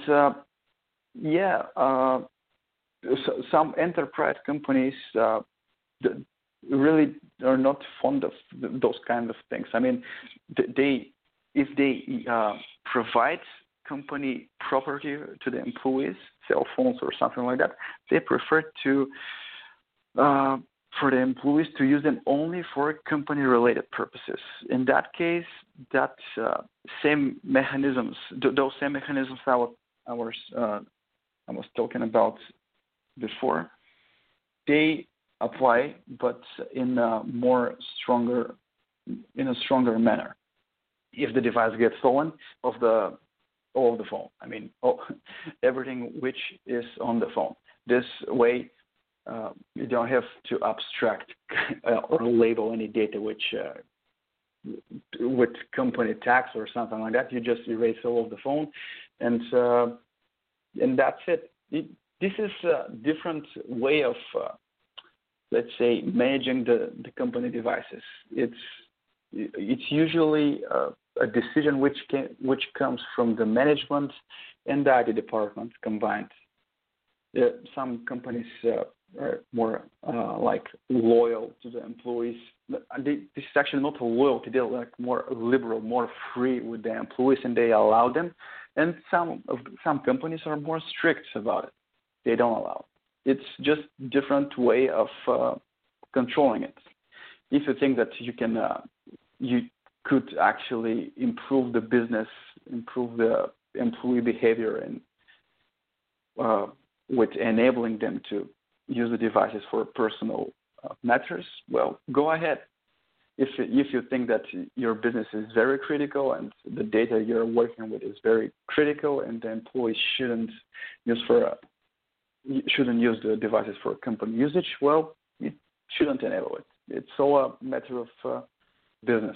some enterprise companies really are not fond of those kind of things. I mean, if they provide company property to the employees, cell phones or something like that, they prefer to for the employees to use them only for company-related purposes. In that case, those same mechanisms I was talking about before, they apply, but in a stronger manner. If the device gets stolen, all of the phone. I mean, everything which is on the phone. This way, you don't have to abstract or label any data which with company tax or something like that. You just erase all of the phone, and that's it. This is a different way of, let's say, managing the company devices. It's usually a decision which comes from the management and the IT department combined. Some companies are more like loyal to the employees. This is actually not a loyalty; they're like more liberal, more free with the employees, and they allow them. And some companies are more strict about it; they don't allow it. It's just different way of controlling it. If you think that you could actually improve the business, improve the employee behavior, and with enabling them to use the devices for personal matters, well, go ahead. If you think that your business is very critical and the data you're working with is very critical, and the employees shouldn't use the devices for company usage, well, you shouldn't enable it. It's all a matter of business.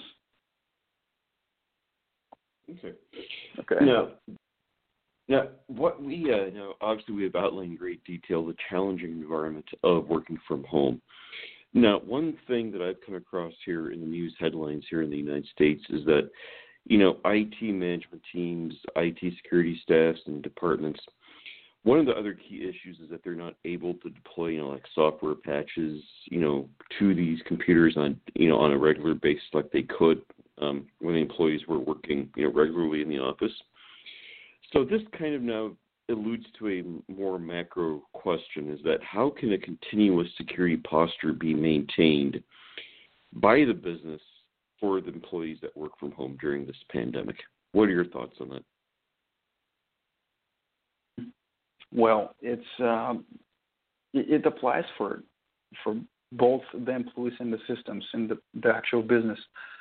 Okay. Now, what we obviously we have outlined in great detail the challenging environment of working from home. Now, one thing that I've come across here in the news headlines here in the United States is that, IT management teams, IT security staffs, and departments, one of the other key issues is that they're not able to deploy, like software patches, to these computers on a regular basis like they could when the employees were working, regularly in the office. So this kind of now alludes to a more macro question, is that how can a continuous security posture be maintained by the business for the employees that work from home during this pandemic? What are your thoughts on that? Well, it applies for both the employees and the systems and the actual business.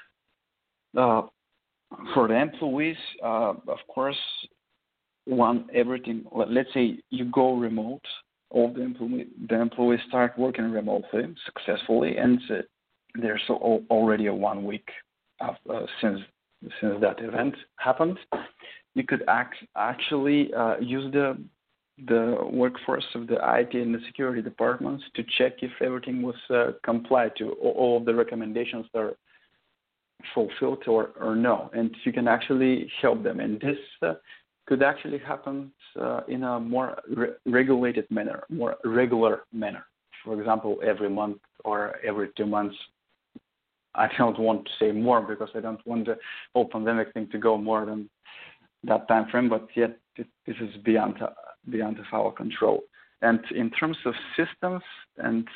For the employees, of course, everything. Let's say you go remote, all the employees start working remotely successfully, and there's already a 1 week since that event happened. You could actually use the workforce of the IT and the security departments to check if everything was complied to, all of the recommendations are fulfilled or no. And you can actually help them. And this could actually happen in a more regulated manner, more regular manner. For example, every month or every 2 months. I don't want to say more because I don't want the whole pandemic thing to go more than that time frame, but yet this is beyond of our control. And in terms of systems and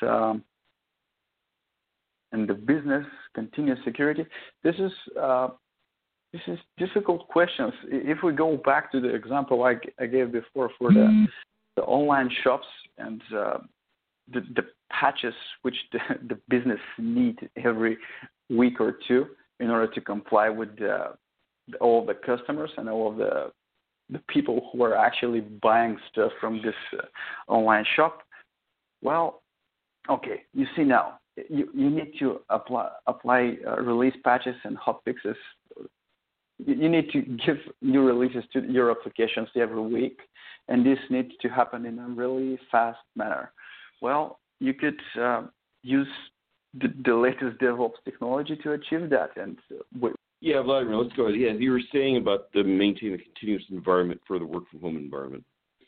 the business continuous security, this is difficult questions. If we go back to the example I gave before for the online shops and the patches which the business need every week or two in order to comply with all the customers and all of the people who are actually buying stuff from this online shop. Well, okay, you see now, you need to apply release patches and hotfixes. You need to give new releases to your applications every week, and this needs to happen in a really fast manner. Well, you could use the latest DevOps technology to achieve that. And yeah, Vladimir, let's go ahead. Yeah, you were saying about maintaining the continuous environment for the work-from-home environment.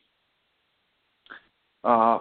I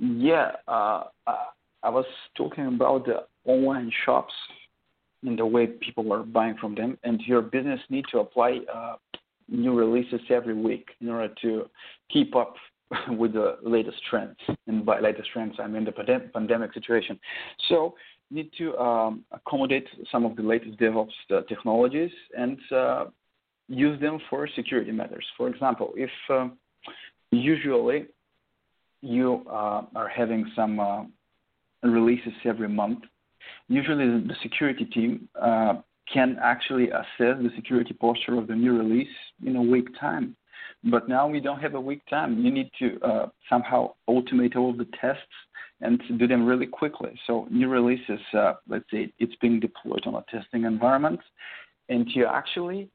was talking about the online shops and the way people are buying from them, and your business needs to apply new releases every week in order to keep up with the latest trends. And by latest trends, I mean the pandemic situation. So you need to accommodate some of the latest DevOps technologies and use them for security matters. For example, if usually you are having some releases every month, usually the security team can actually assess the security posture of the new release in a week time. But now we don't have a week time. You need to somehow automate all the tests and do them really quickly. So new releases, let's say it's being deployed on a testing environment, and you actually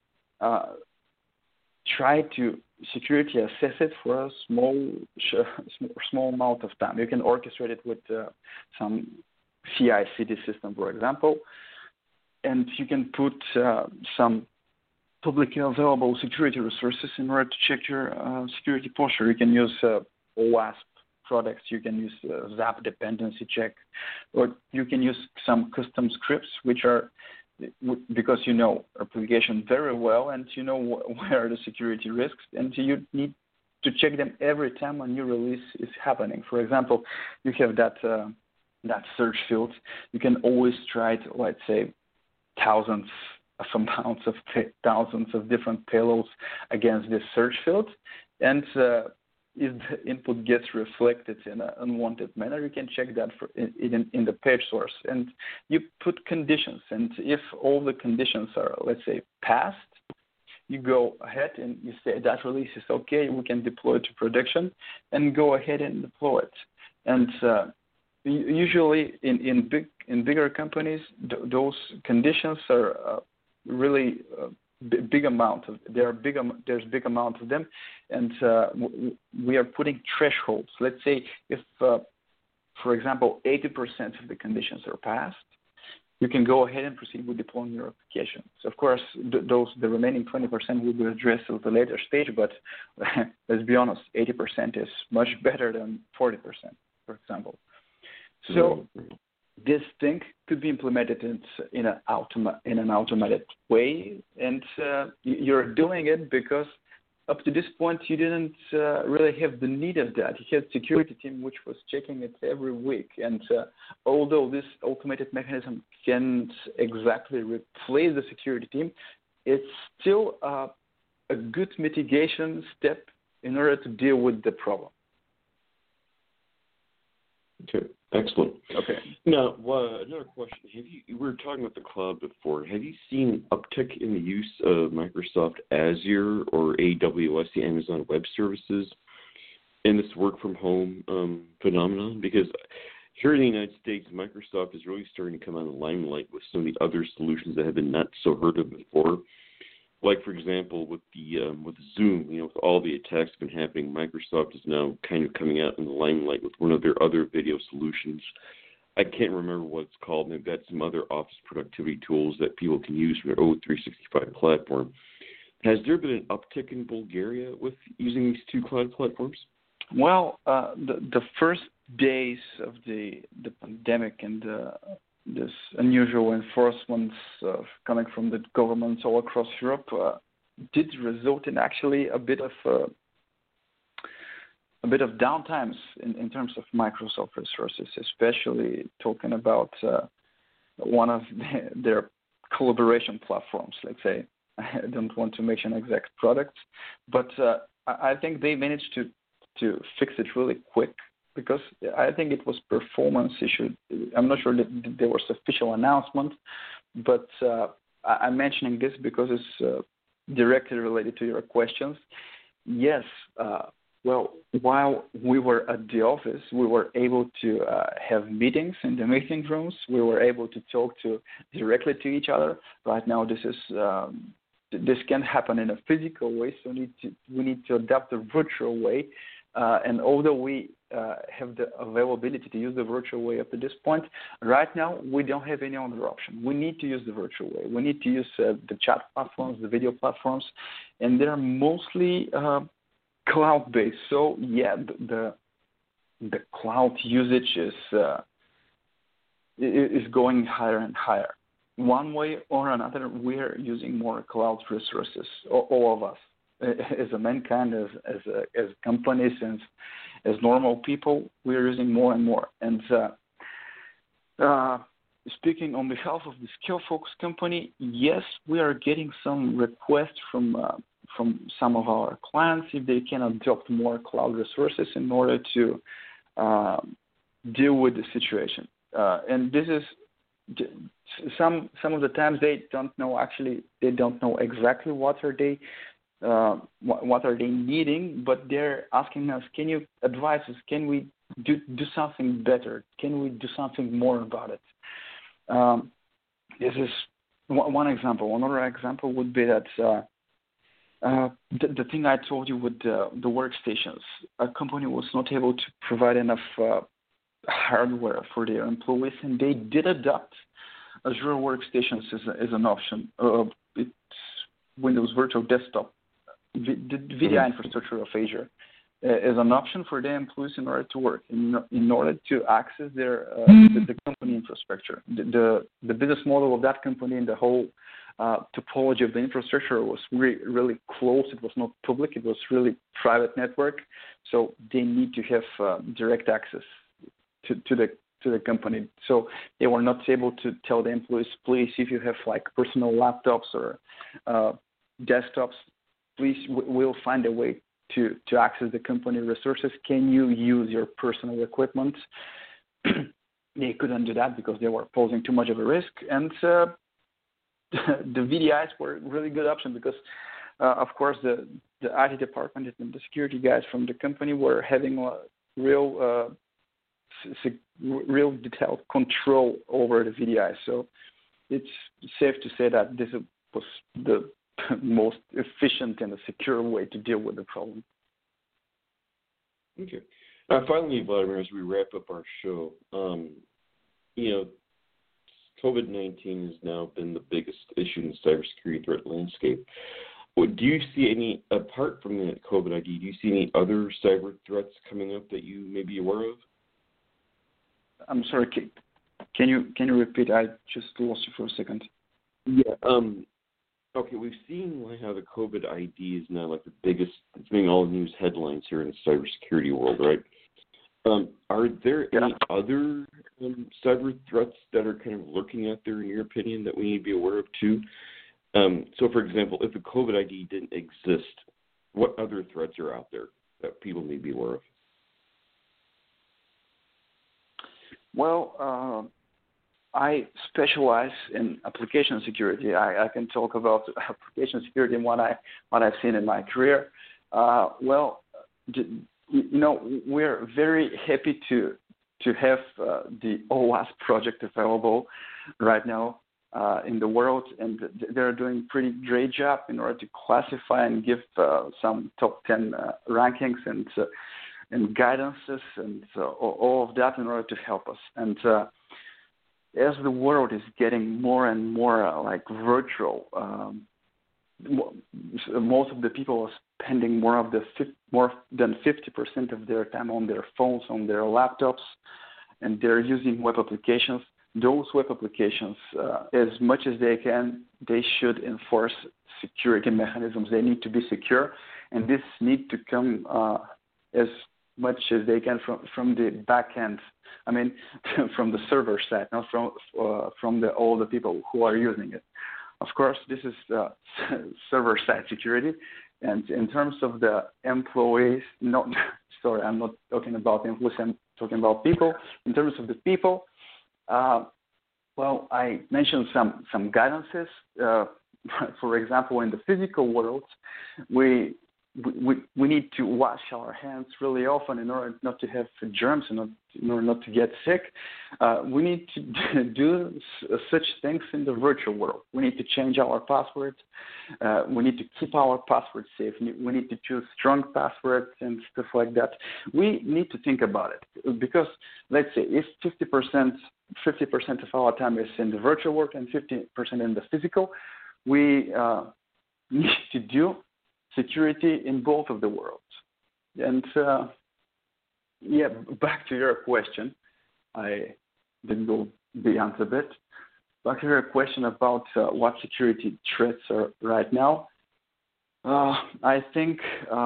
try to security assess it for a small amount of time. You can orchestrate it with some CI/CD system, for example, and you can put some publicly available security resources in order to check your security posture. You can use OWASP products, you can use ZAP dependency check, or you can use some custom scripts which are, because you know application very well and you know where are the security risks, and you need to check them every time a new release is happening. For example, you have that search field. You can always try to, let's say, thousands of different payloads against this search field, and if the input gets reflected in an unwanted manner, you can check that in the page source, and you put conditions, and if all the conditions are, let's say, passed, you go ahead and you say that release is okay, we can deploy it to production, and go ahead and deploy it. And usually in bigger companies, those conditions are really big amount of. There's big amount of them, and we are putting thresholds. Let's say if, for example, 80% of the conditions are passed, you can go ahead and proceed with deploying your application. So of course, the remaining 20% will be addressed at a later stage. But let's be honest, 80% is much better than 40%, for example. So this thing could be implemented in an automated way, and you're doing it because up to this point you didn't really have the need of that. You had a security team which was checking it every week, and although this automated mechanism can't exactly replace the security team, it's still a good mitigation step in order to deal with the problem. Okay, excellent. Okay. Now, another question. We were talking about the cloud before. Have you seen uptick in the use of Microsoft Azure or AWS, the Amazon Web Services, in this work from home phenomenon? Because here in the United States, Microsoft is really starting to come out of the limelight with some of the other solutions that have been not so heard of before. Like, for example, with Zoom, with all the attacks that have been happening, Microsoft is now kind of coming out in the limelight with one of their other video solutions. I can't remember what it's called. They've got some other office productivity tools that people can use from their O365 platform. Has there been an uptick in Bulgaria with using these two cloud platforms? Well, the first days of the pandemic and this unusual enforcements coming from the governments all across Europe did result in actually a bit of downtimes in terms of Microsoft resources, especially talking about one of their collaboration platforms. Let's say, I don't want to mention exact products, but I think they managed to fix it really quick, because I think it was performance issue. I'm not sure that there was official announcement, but I'm mentioning this because it's directly related to your questions. Yes, well, while we were at the office, we were able to have meetings in the meeting rooms. We were able to talk directly to each other. Right now, this can't happen in a physical way, so we need to adapt the virtual way. And although we have the availability to use the virtual way up to this point, right now we don't have any other option. We need to use the virtual way. We need to use the chat platforms, the video platforms, and they're mostly cloud-based. So yeah, the cloud usage is going higher and higher. One way or another, we're using more cloud resources, all of us. As a mankind, as companies, and as normal people, we're using more and more. And speaking on behalf of the SkillFocus company, yes, we are getting some requests from some of our clients if they can adopt more cloud resources in order to deal with the situation. And this is some of the times they don't know exactly what are they needing, but they're asking us, can you advise us? Can we do something better? Can we do something more about it? This is one example. Another example would be that the thing I told you with the workstations. A company was not able to provide enough hardware for their employees, and they did adopt Azure Workstations as an option. It's Windows Virtual Desktop, the VDI infrastructure of Azure, as an option for their employees in order to work, in order to access their the company infrastructure. The business model of that company and the whole topology of the infrastructure was really close. It was not public. It was really private network. So they need to have direct access to the company. So they were not able to tell the employees, please, if you have like personal laptops or desktops, please, we'll find a way to access the company resources. Can you use your personal equipment? They couldn't do that because they were posing too much of a risk. And the VDIs were a really good option because, of course, the IT department and the security guys from the company were having a real detailed control over the VDI. So it's safe to say that this was the most efficient and a secure way to deal with the problem. Okay. Finally, Vladimir, as we wrap up our show, COVID-19 has now been the biggest issue in the cybersecurity threat landscape. Do you see any, apart from the COVID ID, do you see any other cyber threats coming up that you may be aware of? I'm sorry, can you repeat? I just lost you for a second. Yeah. Okay, we've seen how the COVID ID is now like the biggest, it's making all the news headlines here in the cybersecurity world, right? Are there any other cyber threats that are kind of lurking out there, in your opinion, that we need to be aware of too? So, for example, if the COVID ID didn't exist, what other threats are out there that people may be aware of? Well, I specialize in application security. I can talk about application security and what I've seen in my career. We're very happy to have the OWASP project available right now in the world, and they're doing a pretty great job in order to classify and give some top 10 rankings and guidances and all of that in order to help us. And as the world is getting more and more like virtual, most of the people are spending more than 50% of their time on their phones, on their laptops, and they're using web applications. Those web applications, as much as they can, they should enforce security mechanisms. They need to be secure, and this need to come as much as they can from the back end. I mean, from the server side, not from all the people who are using it. Of course, this is server side security, and in terms of the employees, I'm not talking about employees. I'm talking about people. In terms of the people, I mentioned some guidances. For example, in the physical world, we need to wash our hands really often in order not to have germs and in order not to get sick. We need to do such things in the virtual world. We need to change our passwords. We need to keep our passwords safe. We need to choose strong passwords and stuff like that. We need to think about it because, let's say, if 50% of our time is in the virtual world and 50% in the physical, we need to do security in both of the worlds. And back to your question. I didn't go beyond a bit. Back to your question about what security threats are right now. I think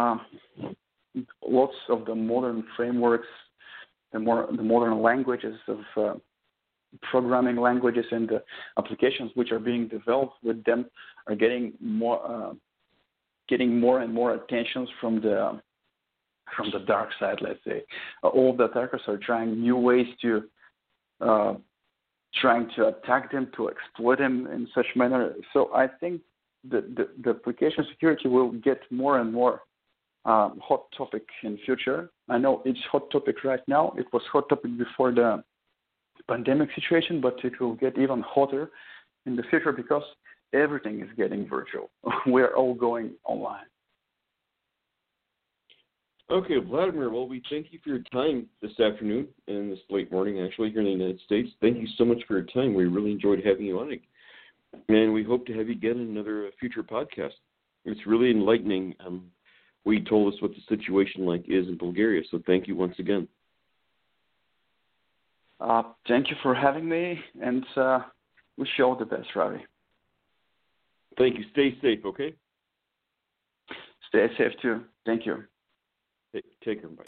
lots of the modern frameworks, the modern languages of programming languages and the applications which are being developed with them are getting more and more attention from the dark side, let's say. All the attackers are trying new ways to trying to attack them, to exploit them in such manner. So I think the application security will get more and more hot topic in future. I know it's hot topic right now. It was hot topic before the pandemic situation, but it will get even hotter in the future because everything is getting virtual. We're all going online. Okay, Vladimir, well, we thank you for your time this afternoon and this late morning, actually, here in the United States. Thank you so much for your time. We really enjoyed having you on it. And we hope to have you again in another future podcast. It's really enlightening. We told us what the situation is in Bulgaria, so thank you once again. Thank you for having me, and wish you all the best, Ravi. Thank you. Stay safe, okay? Stay safe, too. Thank you. Take care. Bye.